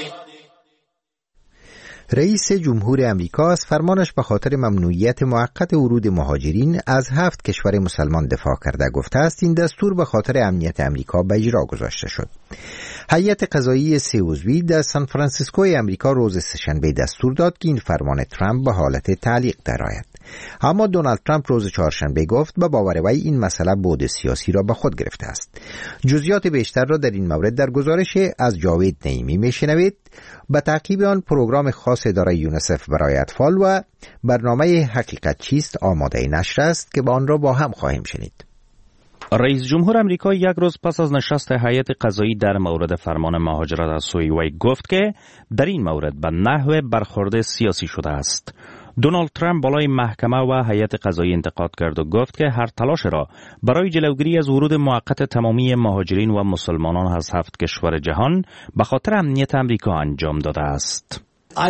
رئیس جمهور امریکا از فرمانش به خاطر ممنوعیت موقت ورود مهاجرین از 7 کشور مسلمان دفاع کرده. گفته است این دستور به خاطر امنیت امریکا به اجرا گذاشته شد. هیئت قضایی 3 عضوی در سان فرانسیسکو امریکا روز سه‌شنبه دستور داد که این فرمان ترامپ به حالت تعلیق درآید. اما دونالد ترامپ روز چهارشنبه گفت به باور وی این مسئله بعد سیاسی را به خود گرفته است. جزئیات بیشتر را در این مورد در گزارش از جاوید نعیمی میشنوید. به تعقیب آن پروگرام خاص اداره یونیسف برای اطفال و برنامه حقیقت چیست آماده نشر است که با آن را با هم خواهیم شنید. رئیس جمهور امریکا یک روز پس از نشست هیئت قضایی در مورد فرمان مهاجرت از سوی وی گفت که در این مورد به نحو برخورد سیاسی شده است. دونالد ترامپ بالای محکمه و هیئت قضایی انتقاد کرد و گفت که هر تلاش را برای جلوگیری از ورود موقت تمامی مهاجرین و مسلمانان از 7 کشور جهان به خاطر امنیت امریکا انجام داده است.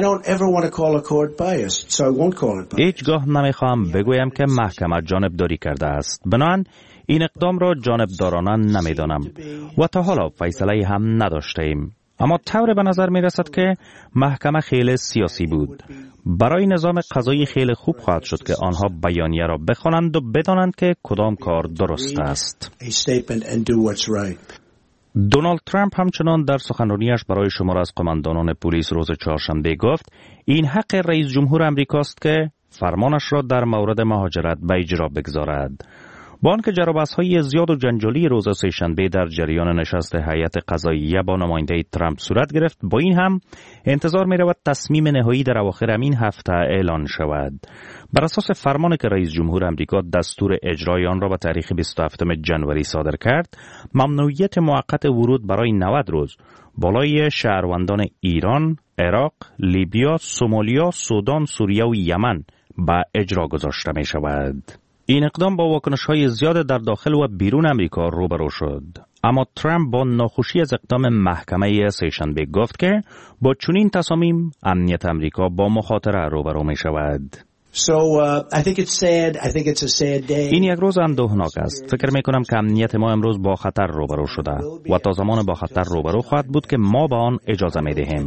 هیچگاه نمیخواهم بگویم که محکمه جانبداری کرده است. بنابراین این اقدام را جانبدارانه نمیدانم و تا حالا فیصله هم نداشتیم. اما طور به نظر می رسد که محکمه خیلی سیاسی بود. برای نظام قضایی خیلی خوب خواهد شد که آنها بیانیه را بخوانند و بدانند که کدام کار درست است. دونالد ترامپ همچنان در سخنرانیش برای شمار از قماندانان پلیس روز چهارشنبه گفت این حق رئیس جمهور امریکاست که فرمانش را در مورد مهاجرت به اجرا بگذارد. با آنکه جرابه‌های زیاد و جنجالی روز سه‌شنبه در جریان نشست هیئت قضاییه با نماینده ترامپ صورت گرفت، با این هم انتظار می‌رود تصمیم نهایی در اواخر این هفته اعلان شود. بر اساس فرمانی که رئیس جمهور امریکا دستور اجرای آن را به تاریخ 27 جنوری صادر کرد، ممنوعیت موقت ورود برای 90 روز بالای شهروندان ایران، عراق، لیبیا، سومالیا، سودان، سوریه و یمن به اجرا گذاشته می شود. این اقدام با واکنش‌های زیاد در داخل و بیرون امریکا روبرو شد. اما ترامپ با ناخوشی از اقدام محکمه سه‌شنبه گفت که با چنین تصامیم امنیت امریکا با مخاطره روبرو می شود. این یک روز اندوهناک است. فکر می کنم که امنیت ما امروز با خطر روبرو شده و تا زمان با خطر روبرو خواهد بود که ما به آن اجازه می دهیم.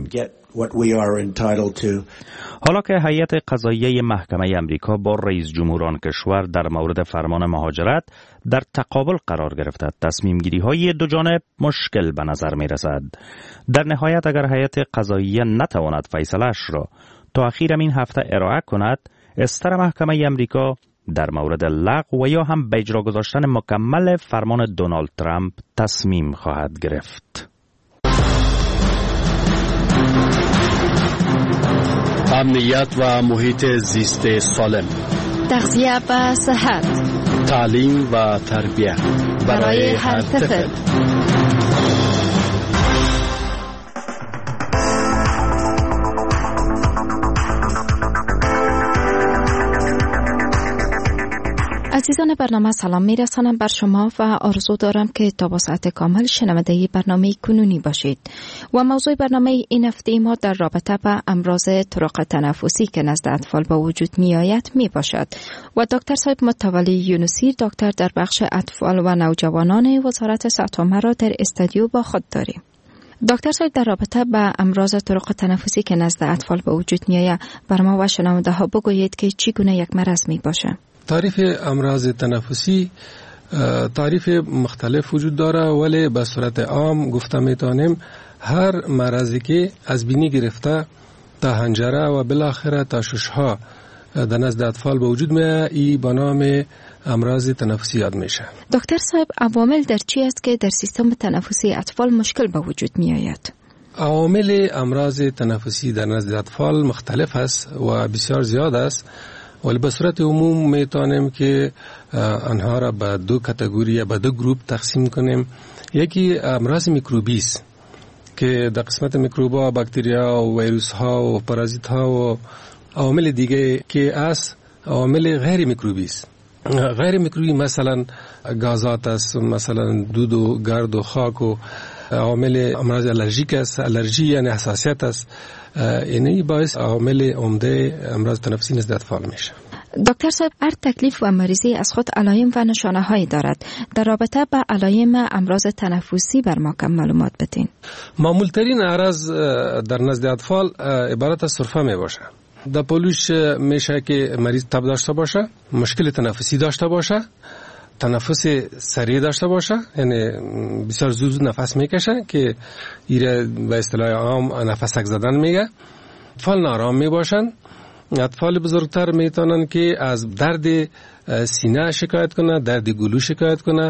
حالا که هیئت قضاییه محکمه امریکا با رئیس جمهوران کشور در مورد فرمان مهاجرت در تقابل قرار گرفته، تصمیم گیری های دو جانب مشکل به نظر می رسد. در نهایت اگر هیئت قضاییه نتواند فیصله‌اش را تا اخیر این هفته ارائه کند، استر محکمه امریکا در مورد لغو و یا هم به اجرا گذاشتن مکمل فرمان دونالد ترامپ تصمیم خواهد گرفت. امنیت و محیط زیست سالم، تغذیه و صحت، تعلیم و تربیت برای هر طفل. عزیزان برنامه سلام میرسانم بر شما و آرزو دارم که تا با ساعت کامل شنونده برنامه کنونی باشید. و موضوع برنامه این هفته ما در رابطه با امراض طرق تنفسی که نزد اطفال به وجود می آید می باشد و دکتر صاحب متولی یونسی، دکتر در بخش اطفال و نوجوانان وزارت صحت عامه را در استودیو با خود داریم. دکتر صاحب، در رابطه با امراض طرق تنفسی که نزد اطفال به وجود میآید بر ما و شنونده ها بگویید که چگونه یک مرض می باشه؟ تعریف امراض تنفسی تعریف مختلف وجود داره، ولی به صورت عام گفته میتونیم هر مرضی که از بینی گرفته تا حنجره و بالاخره تا ششها در نزد اطفال به وجود میاد، ای به نام امراض تنفسی یاد میشه. دکتر صاحب، عوامل در چی است که در سیستم تنفسی اطفال مشکل به وجود میآید؟ عوامل امراض تنفسی در نزد اطفال مختلف است و بسیار زیاد است، ولی به صورت عموم میتونیم که آنها را به دو کاتگوری، به دو گروپ تقسیم کنیم. یکی امراض میکروبی است که در قسمت میکروبا، باکتریا و ویروس ها و پارازیت ها و عوامل دیگه که از عوامل غیر میکروبی است. غیر میکروبی مثلا گازات است، مثلا دود و گرد و خاک و عوامل امراض الرژیک است. الرژی یعنی حساسیت است. اینی باعث عوامل عمده امراض تنفسی نزد اطفال میشه. دکتر صاحب، هر تکلیف و مریضی از خود علائم و نشانه هایی دارد. در رابطه با علائم امراض تنفسی بر ما کم معلومات بدین. معمول ترین اعراض در نزد اطفال عبارت از سرفه می باشه. در پلوش میشه که مریض تب داشته باشه، مشکل تنفسی داشته باشه، تنفس سریع داشته باشه، یعنی بسیار زود نفس میکشه که ایره به اصطلاح عام نفسک زدن میگه. اطفال نارام میباشن. اطفال بزرگتر میتونن که از درد سینه شکایت کنه، درد گلو شکایت کنه،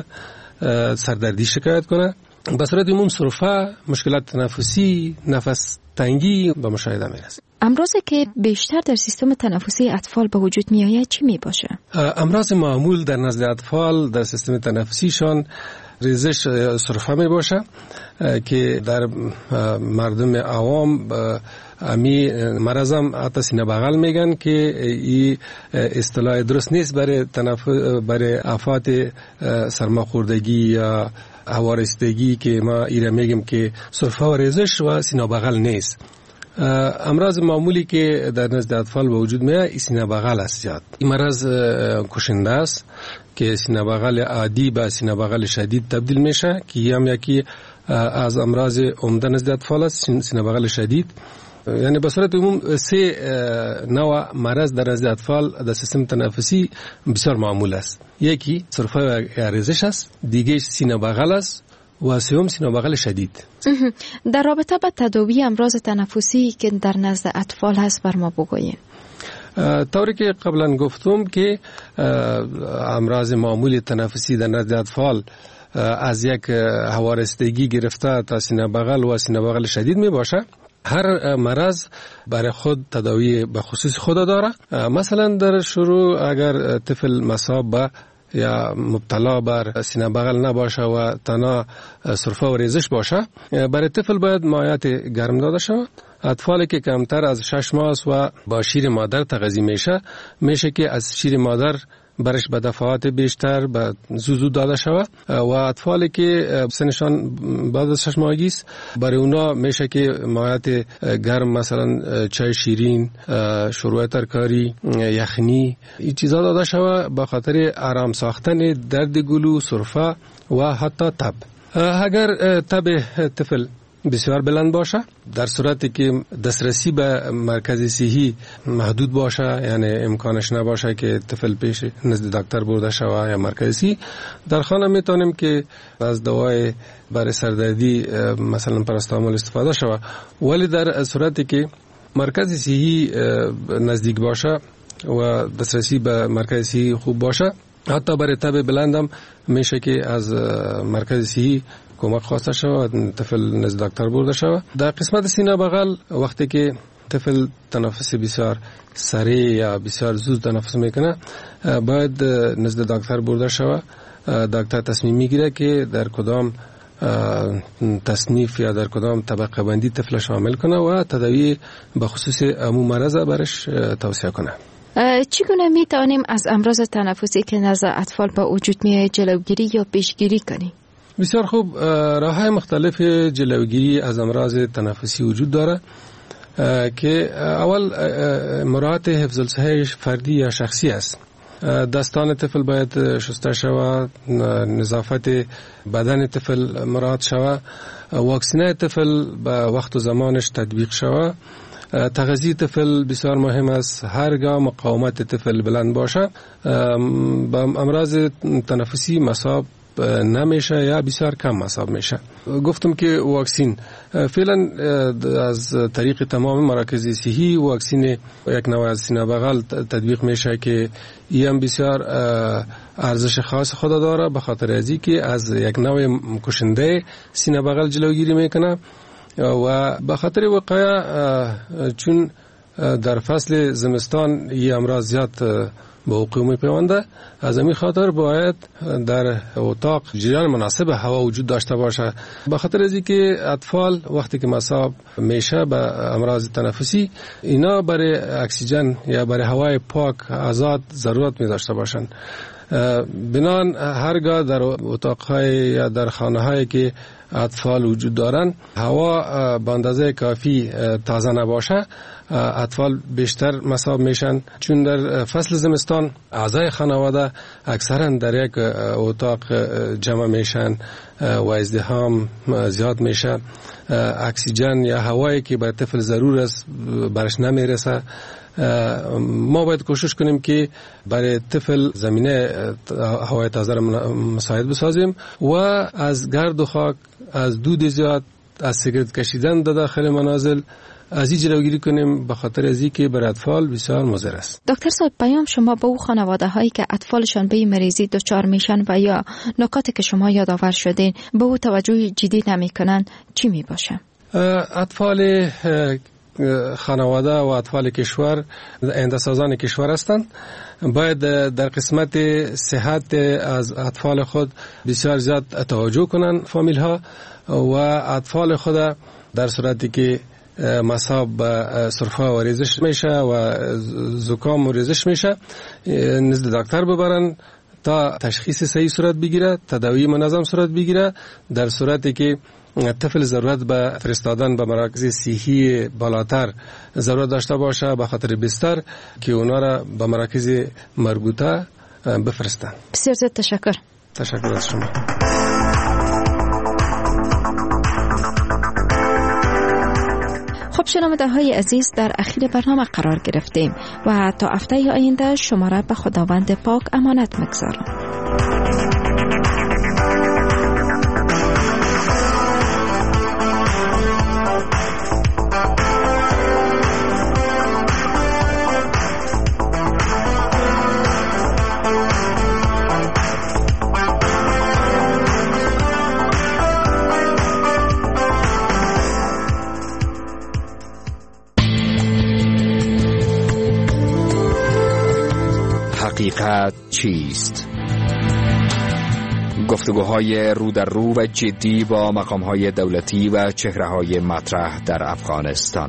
سردردی شکایت کنه. به صورت عموم سرفه، مشکلات تنفسی، نفس تنگی به مشاهده میرسه. امراضی که بیشتر در سیستم تنفسی اطفال به وجود میآید چی می باشه؟ امراض معمول در نزد اطفال در سیستم تنفسیشان ریزش سرفه می باشه که در مردم عوام امی مرضم حتی سینه بغل میگن که این اصطلاح درست نیست برای افات سرماخوردگی یا هوارستگی که ما ایره میگیم که سرفه و ریزش و سینه بغل نیست. امراض معمولی که در نزد اطفال به وجود میاد سینه بغل است زیاد. این مرض کشنده است که سینه بغل عادی به سینه بغل شدید تبدیل میشه که هم یکی از امراض عمده نزد اطفال است، سینه بغل شدید. یعنی به صورت عموم سه نوع مرض در نزد اطفال در سیستم تنفسی بسیار معمول است. یکی سرفه و ریزش است، دیگه سینه بغل است و سوم سینه بغل شدید. در رابطه با تداوی امراض تنفسی که در نزد اطفال هست بر ما بگویید. طوری که قبلا گفتم که امراض معمولی تنفسی در نزد اطفال از یک هوارستگی گرفته تا سینه بغل و سینه بغل شدید می باشه. هر مرض برای خود تداوی به خصوص خود داره. مثلا در شروع اگر طفل مصاب به یا مبتلا بر سینه بغل نباشه و تنها سرفه و ریزش باشه، برای طفل باید مایعات گرم داده شود. اطفالی که کمتر از 6 ماه و با شیر مادر تغذیه میشه که از شیر مادر برش به دفعات بیشتر به زود داده شود و اطفالی که سنشان بعد از 6 ماهگی است برای اونا میشه که مایعات گرم مثلا چای شیرین، شوربه ترکاری، یخنی این چیزا داده شود به خاطر آرام ساختن درد گلو، سرفه و حتی تب. اگر تب طفل بسیار بلند باشه، در صورتی که دسترسی به مرکز صحی محدود باشه، یعنی امکانش نباشه که طفل پیش نزد دکتر برده شود یا مرکز صحی، در خانه میتونیم که از دوای برای سردردی مثلا پاراستامول استفاده شود. ولی در صورتی که مرکز صحی نزدیک باشه و دسترسی به مرکز صحی خوب باشه، حتی برای تب بلندم میشه که از مرکز صحی کمک خواسته شود، طفل نزد دکتر برده شود. در قسمت سینه بغل وقتی که طفل تنفس بسیار سریع یا بسیار زود تنفس میکنه، باید نزد دکتر برده شود. دکتر تصمیم میگیره که در کدام تصنیف یا در کدام طبقه بندی طفل شامل کنه و تداوی به خصوص عموم مرض برش توصیه کنه. چگونه می توانیم از امراض تنفسی که نزد اطفال با وجود میاد جلوگیری یا پیشگیری کنیم؟ بسیار خوب. راه‌های مختلف جلوگیری از امراض تنفسی وجود داره که اول مراعات حفظ الصحه فردی یا شخصی است. دستان طفل باید شسته شود، نظافت بدن طفل مراعات شود، واکسینه طفل به وقت و زمانش تطبیق شود. تغذیه طفل بسیار مهم است. هرگاه مقاومت طفل بلند باشه با امراض تنفسی مصاب نمیشه یا بسیار کم مصاب میشه. گفتم که واکسین فعلا از طریق تمام مراکز صحی واکسین یک نوع از سینه بغل تطبیق میشه که این هم بسیار ارزش خاص خود داره، به خاطر ازی که از یک نوع کشنده سینه بغل جلوگیری میکنه و به خاطر وقایع چون در فصل زمستان این امراض زیاد به وقوع میپیونده، از همین خاطر باید در اتاق جریان مناسب هوا وجود داشته باشه. به خاطر از اینکه اطفال وقتی که مصاب میشه به امراض تنفسی، اینا برای اکسیژن یا برای هوای پاک آزاد ضرورت می داشته باشند. بنان هرگاه در اتاق‌های یا در خانه‌هایی که اطفال وجود دارن هوا به اندازه کافی تازه نباشه، اطفال بیشتر مصاب میشن. چون در فصل زمستان اعضای خانواده اکثرا در یک اتاق جمع میشن و ازدحام زیاد میشه، اکسیژن یا هوایی که به طفل ضرور است برش نمیرسه. ما باید کوشش کنیم که برای طفل زمینه هوای تازه را مساعد بسازیم و از گرد و خاک، از دود زیاد، از سیگرت کشیدن در داخل منازل از این جلوگیری کنیم، به خاطر از اینکه برای اطفال بسیار مضر است. دکتر صاحب، پیام شما به او خانواده هایی که اطفالشان به این مریضی دچار میشن و یا نکاتی که شما یادآور شدین به او توجه جدی نمیکنن چی می باشه؟ اطفال خانواده و اطفال کشور آینده سازان کشور هستند. باید در قسمت صحت از اطفال خود بسیار زیاد توجه کنند فامیل ها و اطفال خود در صورتی که مصاب به سرفه و ریزش میشه و زکام و ریزش میشه نزد دکتر ببرن تا تشخیص صحیح صورت بگیره، تداوی منظم صورت بگیره. در صورتی که طفل ضرورت به فرستادن به مراکز صحی بالاتر ضرورت داشته باشه به خاطر بستر که اونا را به مراکز مربوطه بفرستن. بسیار زیاد تشکر. تشکر از شما. خب شنونده های عزیز، در اخیر برنامه قرار گرفتیم و تا هفته آینده شما را به خداوند پاک امانت می‌گذارم. حقیقت چیست؟ گفتگوهای رو در رو و جدی با مقامهای دولتی و چهره‌های مطرح در افغانستان.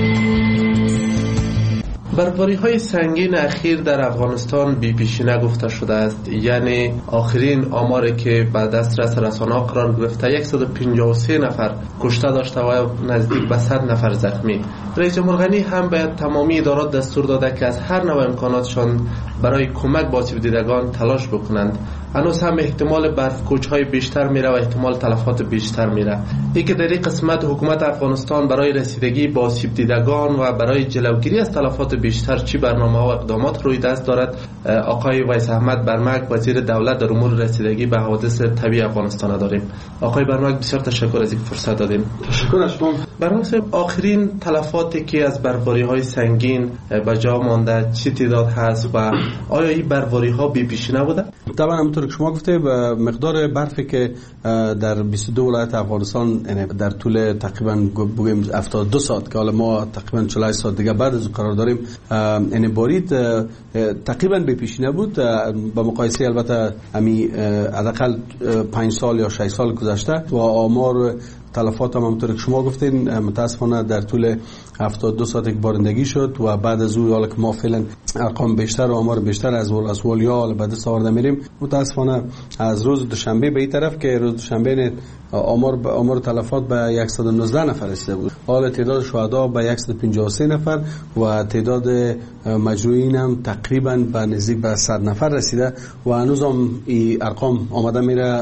برفباری‌های سنگین اخیر در افغانستان بی‌پیشینه گفته شده است، یعنی آخرین آماری که به دسترس رسانه‌ها قرار گرفته 153 نفر کشته داشته و نزدیک به 100 نفر زخمی. رئیس جمهور غنی هم به تمامی ادارات دستور داده که از هر نوع امکاناتشان برای کمک به آسیب دیدگان تلاش بکنند. هنوز هم احتمال برف‌کوچ‌های بیشتر میره و احتمال تلفات بیشتر میره. این که در این قسمت حکومت افغانستان برای رسیدگی به آسیب دیدگان و برای جلوگیری از تلفات بیشتر چی برنامه و اقدامات روی دست دارد، آقای ویس احمد برمک وزیر دولت در امور رسیدگی به حوادث طبیعی افغانستان داریم. آقای برمک بسیار تشکر از این فرصت دادیم. تشکر از شما. برنامه آخرین تلفاتی که از برفباری‌های سنگین به جا مانده چی تعداد هست و آیا این برفباری‌ها بی‌پیشینه بوده؟ طبعا همونطور که شما گفته مقدار برفی که در 22 ولایت افغانستان در طول تقریبا بگیم 72 ساعت که حالا ما تقریبا 48 ساعت دیگه بعد از قرار داریم این بارید تقریبا بی‌پیشینه بود با مقایسه البته همی حداقل 5 سال یا 6 سال گذشته و آمار تلفات هم همونطور که شما گفتین متاسفانه در طول 72 ساعت یک بارندگی شد و بعد از اون حالا که ما فعلا ارقام بیشتر و آمار بیشتر از ولیا بعد سوارده میریم، متاسفانه از روز دوشنبه به این طرف که روز دوشنبه آمار تلفات به 119 نفر رسیده بود حال تعداد شهدا به 153 نفر و تعداد مجروحین هم تقریبا به نزدیک به 100 نفر رسیده و هنوز هم این ارقام آمده میره.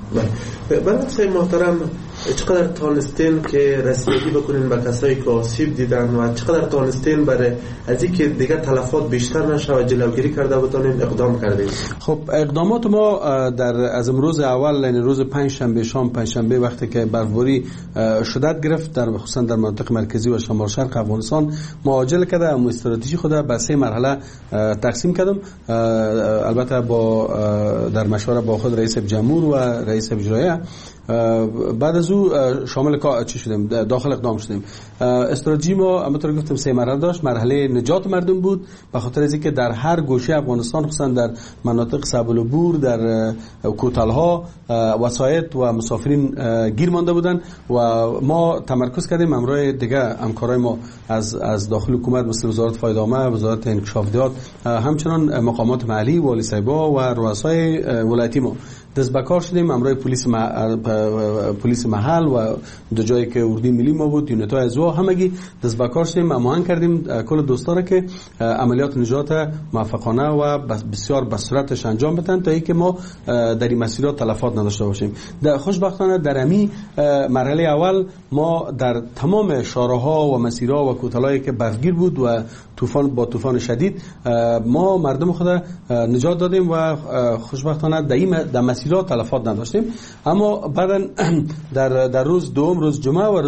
برای محترم چقدر تانستین که رسیدگی بکنین به کسایی که آسیب دیدن و چقدر تانستین برای از اینکه دیگه تلفات بیشتر نشه و جلوگیری کرده بتونین اقدام کردین؟ خب اقدامات ما از امروز اول، یعنی روز پنجشنبه شام پنجشنبه وقتی که برفباری شدت گرفت در خصوصا در مناطق مرکزی و شمال شرق افغانستان، ما عاجل کردم استراتژی خود به 3 مرحله تقسیم کردم. البته با در مشوره با خود رئیس جمهور و رئیس اجرایه. بعد از او شامل چی شدیم؟ داخل اقدام شدیم. استراتژی ما همونطور گفتم 3 مرحله داشت. مرحله نجات مردم بود، به خاطر از اینکه در هر گوشه افغانستان خصوصا در مناطق سبل و بور، در کوتالها وسایط و مسافرین گیر مانده بودن و ما تمرکز کردیم همراه دیگه همکارای ما از داخل حکومت مثل وزارت فاید عامه، وزارت انکشاف دهات، همچنان مقامات محلی، والی صاحبا و رؤسای ولایتی ما دست به کار شدیم. همراه پلیس محل و دو جایی که اردوی ملی ما بود، یونیت‌های ازوا، همگی دست به کار شدیم. هماهنگ کردیم کل دوستان که عملیات نجات موفقانه و بسیار به صورتش انجام بدن تا اینکه ما در این مسیرات تلفات نداشته باشیم. خوشبختانه در همین مرحله اول ما در تمام شاراها و مسیرها و کوتالایی که برفگیر بود و طوفان شدید، ما مردم خود نجات دادیم و خوشبختانه در مسیرات تلفات نداشتیم. اما بعدا در روز دوم، روز جمعه و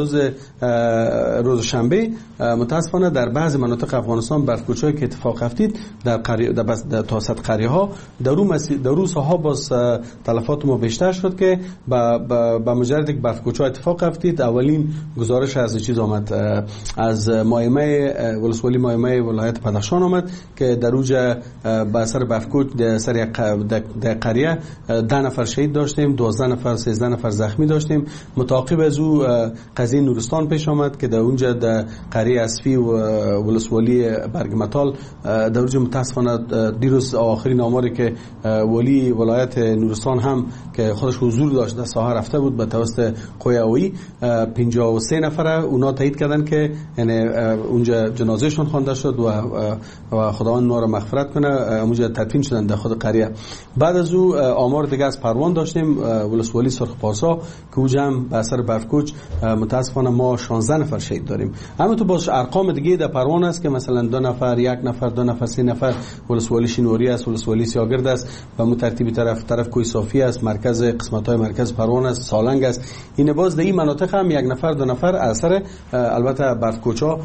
روز شنبه، متاسفانه در بعض مناطق افغانستان برفکوچایی که اتفاق افتید در توسط قریه ها در روز ها باز تلفات ما بیشتر شد که با مجرد یک برفکوچا اتفاق افتید. اولین گزارش از چیز آمد از مایمه ولسوالی مایمه ولایت بدخشان آمد که در اوج با اثر برفکوچ در قریه 10 نفر شهید داشتیم، 12 نفر 13 نفر زخمی داشتیم. متعاقب از او قضیه نورستان پیش آمد که در اونجا در قریه اسفی و ولسوالی برگمتال در اونجا متاسفانه دیروز آخرین آماری که ولی ولایت نورستان هم که خودش حضور داشت در ساحه رفته بود به توسط قوه هوایی، 53 نفر اونا تایید کردن که یعنی اونجا جنازهشون خوانده شد و خداوند اونا رو مغفرت کنه، اونجا تدفین شدن در خود قریه. بعد از او آمار دیگه از پروان داشتیم، ولسوالی سرخ پارسا که اونجا هم به اثر برفکوچ متاسفانه ما 16 نفر شهید داریم. اما تو باز ارقام دیگه در پروان است که مثلا 2 نفر، 1 نفر، 2 نفر، 3 نفر ولسوالی شینوری است، ولسوالی سیاگرد است و مترتیبی طرف کوی صافی است، مرکز قسمت‌های مرکز پروان است، سالنگ است. این باز در این مناطق هم 1 نفر 2 نفر اثر البته برفکوچا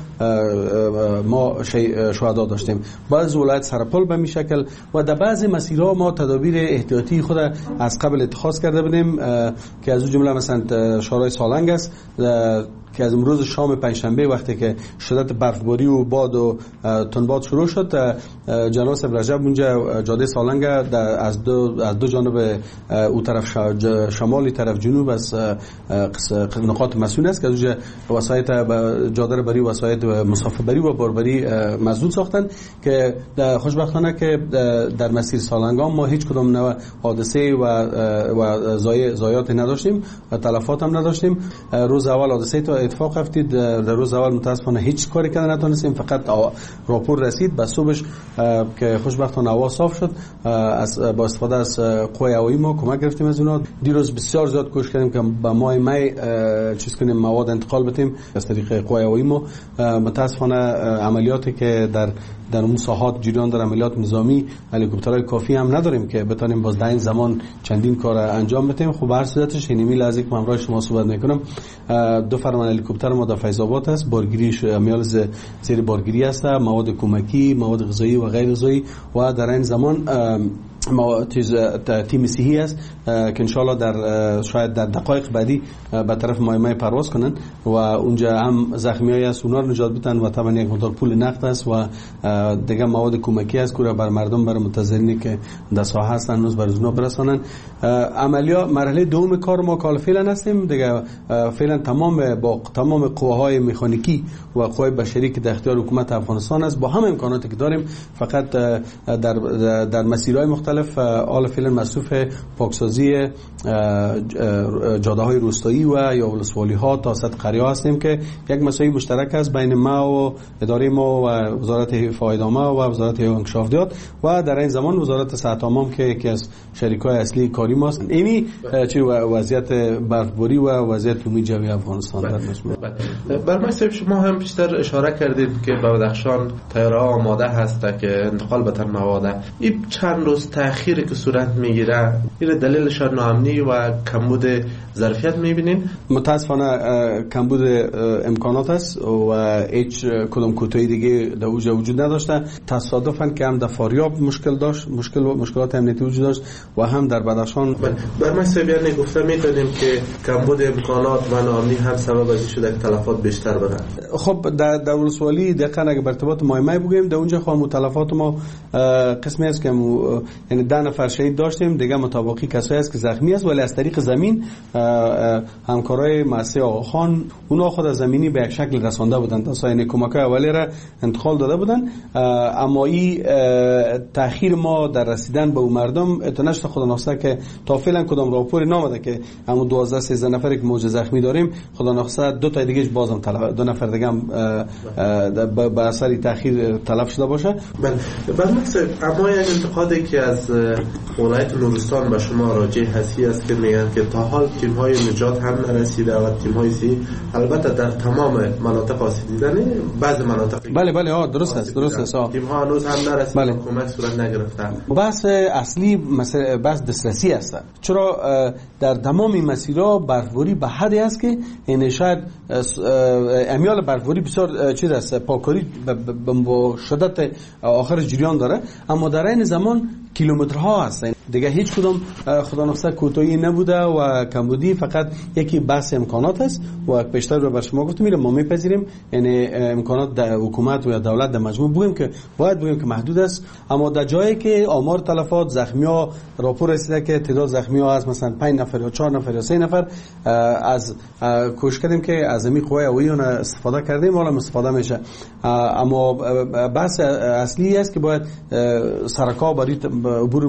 ما شهدا داشتیم. بعض ولایت سرپل به این شکل و در بعضی مسیرها ما تدابیر احتیاطی خود از قبل اتخاذ کرده بودیم که از اون جمله مثلا شورای سالنگ است که از امروز شام پنجشنبه وقتی که شدت برفباری و باد و تندباد شروع شد، جناب صاحب رجب اونجا جاده سالنگ از دو جانب او طرف شمالی طرف جنوب از نقاط مسئول است که از اونجا وسایط جاده بری وسایط مسافربری و باربری مسدود ساختن که خوشبختانه که در مسیر سالنگان ما هیچ کدام نوع حادثه و ضایعاتی نداشتیم و تلفات هم نداشتیم. روز اول حادثه اتفاق افتید، در روز اول متاسفانه هیچ کاری کردن نتونستیم، فقط راپور رسید به صبحش که خوشبختانه هوا صاف شد، با استفاده از قوه هوایی ما کمک گرفتیم از اونها. دیروز بسیار زیاد کوشش کردیم که با ماه می چیز کنیم، مواد انتقال بدیم از طریق قوه هوایی ما. متاسفانه عملیاتی که در اون ساحات جریان در عملیات نظامی هلیکوپترهای کافی هم نداریم که بتونیم باز در این زمان چندین کار انجام بدیم. خب هر صورتش اینمی لازم که همراه شما صحبت میکنم 2 فرمان هلیکوپتر ما در فیض آباد است، بارگیریش امیال زیر بارگیری است، مواد کمکی، مواد غذایی و غیر غذایی و در این زمان ما تیم صحی است که انشالله شاید در دقایق بعدی به طرف مایمه پرواز کنن و اونجا هم زخمیایی است اونا رو نجات بدن و طبعا یک مقدار پول نقد است و دیگه مواد کمکی است که بر مردم بر متضررینی که در ساحه هستن هنوز بر اونا برسانن. عملیات مرحله دوم کار ما کال فعلا هستیم دیگه، فعلا تمام قواهای مکانیکی و قوای بشری که در اختیار حکومت افغانستان است با هم امکاناتی که داریم، فقط در مسیرهای مختلف مختلف آل فیلم مصروف پاکسازی جاده های روستایی و یا ولسوالی ها تا سطح قریه هستیم که یک مسئله مشترک است بین ما و اداره ما و وزارت حفاظت عامه و وزارت انکشافات و در این زمان وزارت صحت عامه که یکی از شریکای اصلی کاری ماست. اینی چه وضعیت برفباری و وضعیت عمومی جوی افغانستان در مجموع. برنامه صاحب شما هم بیشتر اشاره کردید که به بدخشان تیارها آماده هست که انتقال به مواد. این چند روز تأخیری که صورت میگیره این دلیلش ناامنی و کمبود ظرفیت میبینین؟ متاسفانه کمبود امکانات است و هیچ کدام کوتاهی دیگه در اوج وجود نداشته. تصادفاً که هم در فاریاب مشکل داشت، مشکلات امنیتی وجود داشت و هم در بدخشان. برنامه صاحب گفته میتونیم که کمبود امکانات و ناامنی هم سبب از شده که تلفات بیشتر بره. خب در ولسوالی دقیقاً اگه بر ارتباط مایمای بگیم در اونجا خواهم تلفات ما قسمی است که یعنی 10 نفر شهید داشتیم، دیگه مطابقی کسایی است که زخمی است، ولی از طریق زمین همکارای مؤسسه آقاخان اونا خود از زمینی به یک شکل رسانده بودند، تا یعنی کمک‌های اولیه را انتقال داده بودند. اما این تأخیر ما در رسیدن به اون مردم اتنشت خدا ناخسته که تا فعلا کدام راپوری نامده که همون 12-13 نفری که موجود زخمی داریم خدا ناخسته 2 تا دیگه بازم 2 نفر دیگه هم به اثر تأخیر تلف شده باشه. بله مثلا اما یک انتقادی که از ولایت نورستان به شما راجع هستی است که میگن که تا حال تیم‌های نجات هم نرسیده و تیم‌های سی البته در تمام مناطق آسیب دیدنی بعض مناطق. بله درست است. تیم‌ها هنوز هم نرسیدن، کمک صورت نگرفتن. بحث اصلی مثلا بحث دسترسی است. چرا در تمام مسیرها برفباری به حدی است که این شاید امیال برفباری بسیار چیز است، پاکاری با شدت آخر جریان داره، اما در این زمان کیلومترها هست دیگه هیچ کدام خدا نخسته کوتاهی نبوده و کمبودی، فقط یکی بحث امکانات است و بیشتر رو بر شما گفتم ما میپذیریم یعنی امکانات در حکومت و دولت در مجموع بگیم که محدود است، اما در جایی که آمار تلفات زخمی‌ها راپور رسیده که تعداد زخمی‌ها هست مثلا 5 نفر یا 4 نفر یا 3 نفر، از کوشش کردیم که از این قوای هوایی استفاده کردیم، حالا استفاده میشه. اما بحث اصلی است که باید سرکا برای عبور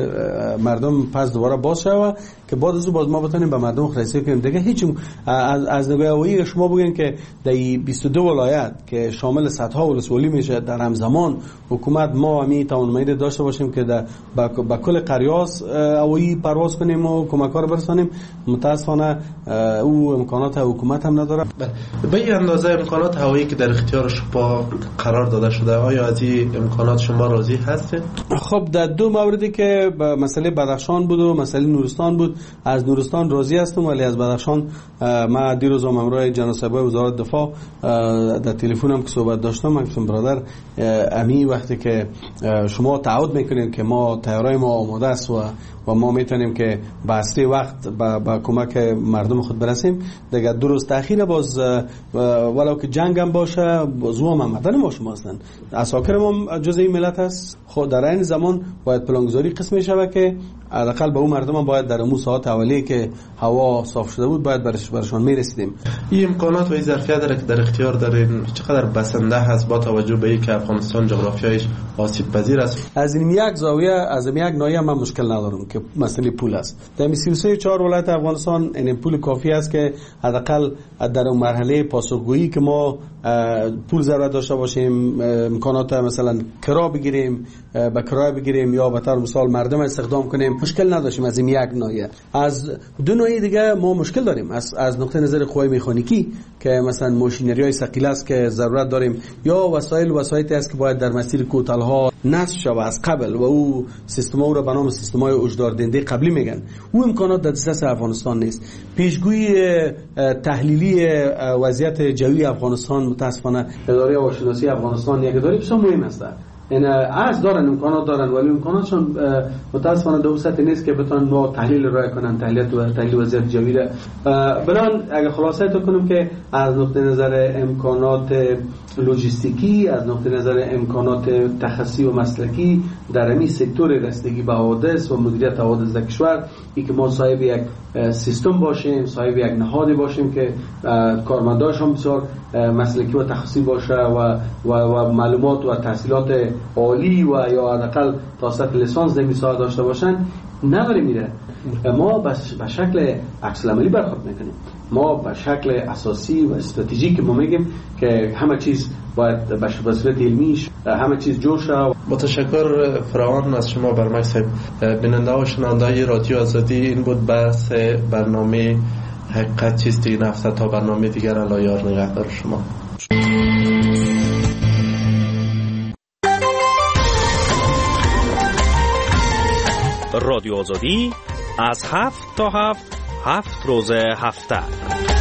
مردم پس دوباره باز شود که بعد از باز ما بتونیم به مردم خلاصه کنیم. دیگه هیچ از نگاه هوایی شما بگین که در 22 ولایت که شامل صدها ولسوالی میشه در همزمان حکومت ما می توانایی داشته باشیم که با کل قریاس هوایی پرواز کنیم و کمک‌ها رو برسانیم، متاسفانه او امکانات حکومت هم نداره. به این اندازه امکانات هوایی که در اختیار شما قرار داده شده، آیا از این امکانات شما راضی هستید؟ خب در 2 موردی که مسئله بدخشان بود و مسئله نورستان بود، از نورستان راضی هستم، ولی از بدخشان ما دیروز همراه جناب صاحب وزارت دفاع در تلفنم که صحبت داشتم، من گفتم برادر امی وقتی که شما تعهد میکنید که ما تیارای ما آماده است و ما میتونیم که به اسری وقت با کمک مردم خود برسیم، دیگه 2 روز تأخیر باز ولو که جنگ هم باشه زوام آمدن ما شما هستند، عساکر ما جزء این ملت است. خود در این زمان باید پلانگذاری قسمی شود که حداقل به اون مردم هم باید در امو ساعت اولیه که هوا صاف شده بود باید برشان میرسیدیم. این امکانات و این ظرفیت که در اختیار دارین چقدر بسنده هست با توجه به اینکه افغانستان جغرافیایش آسیب پذیر است؟ از این یک زاویه از این یک ناحیه من مشکل ندارم که مسئله پول است. در 33-4 ولایت افغانستان این پول کافی است که حداقل در اون مرحله پاسخگویی که ما پول ضرورت داشته باشیم، امکانات مثلا کرا بگیریم، با کرایه بگیریم یا به طور مثال مردم استخدام کنیم، مشکل نداشتیم. از این یک ناحیه. از 2 ناحیه دیگه ما مشکل داریم از نقطه نظر قوای مکانیکی که مثلا ماشینری‌های ثقیل است که ضرورت داریم یا وسایلی است که باید در مسیر کوتال‌ها نصب شود از قبل و او سیستم‌ها رو به نام سیستم‌های هشداردهنده قبلی میگن. او امکانات در دسترس افغانستان نیست. پیشگویی تحلیلی وضعیت جوی افغانستان متأسفانه اداره هواشناسی افغانستان یک اداره بسیار مهم است. این از دارن امکانات دارن ولی امکاناتشون متاسفانه دو سطح نیست که بتونن ما تحلیل رای کنن تحلیل وضعیت جوی را. بنابراین اگه خلاصه کنیم که از نقطه نظر امکانات لوجستیکی، از نقطه نظر امکانات تخصصی و مسلکی در همین سکتور رسیدگی به حوادث و مدیریت حوادث در کشور، این که ما صاحب یک سیستم باشیم، صاحب یک نهادی باشیم که کارمنداش هم بسیار مسلکی و تخصصی باشه و معلومات و تحصیلات عالی و یا حداقل تا سطح لیسانس در مساحت داشته باشن، نبره میره. ما به شکل عکس العملی برخورد میکنیم. ما به شکل اساسی و استراتژیک ما میگیم که همه چیز باید به صورت علمیش همه چیز جور شه. متشکر فراوان از شما برمک صاحب. بیننده و شنونده رادیو آزادی، این بود بحث برنامه حقیقت چیست این هفته. تا برنامه دیگر الله یار نگهدار شما. رادیو آزادی از 7 تا 7 روز هفته.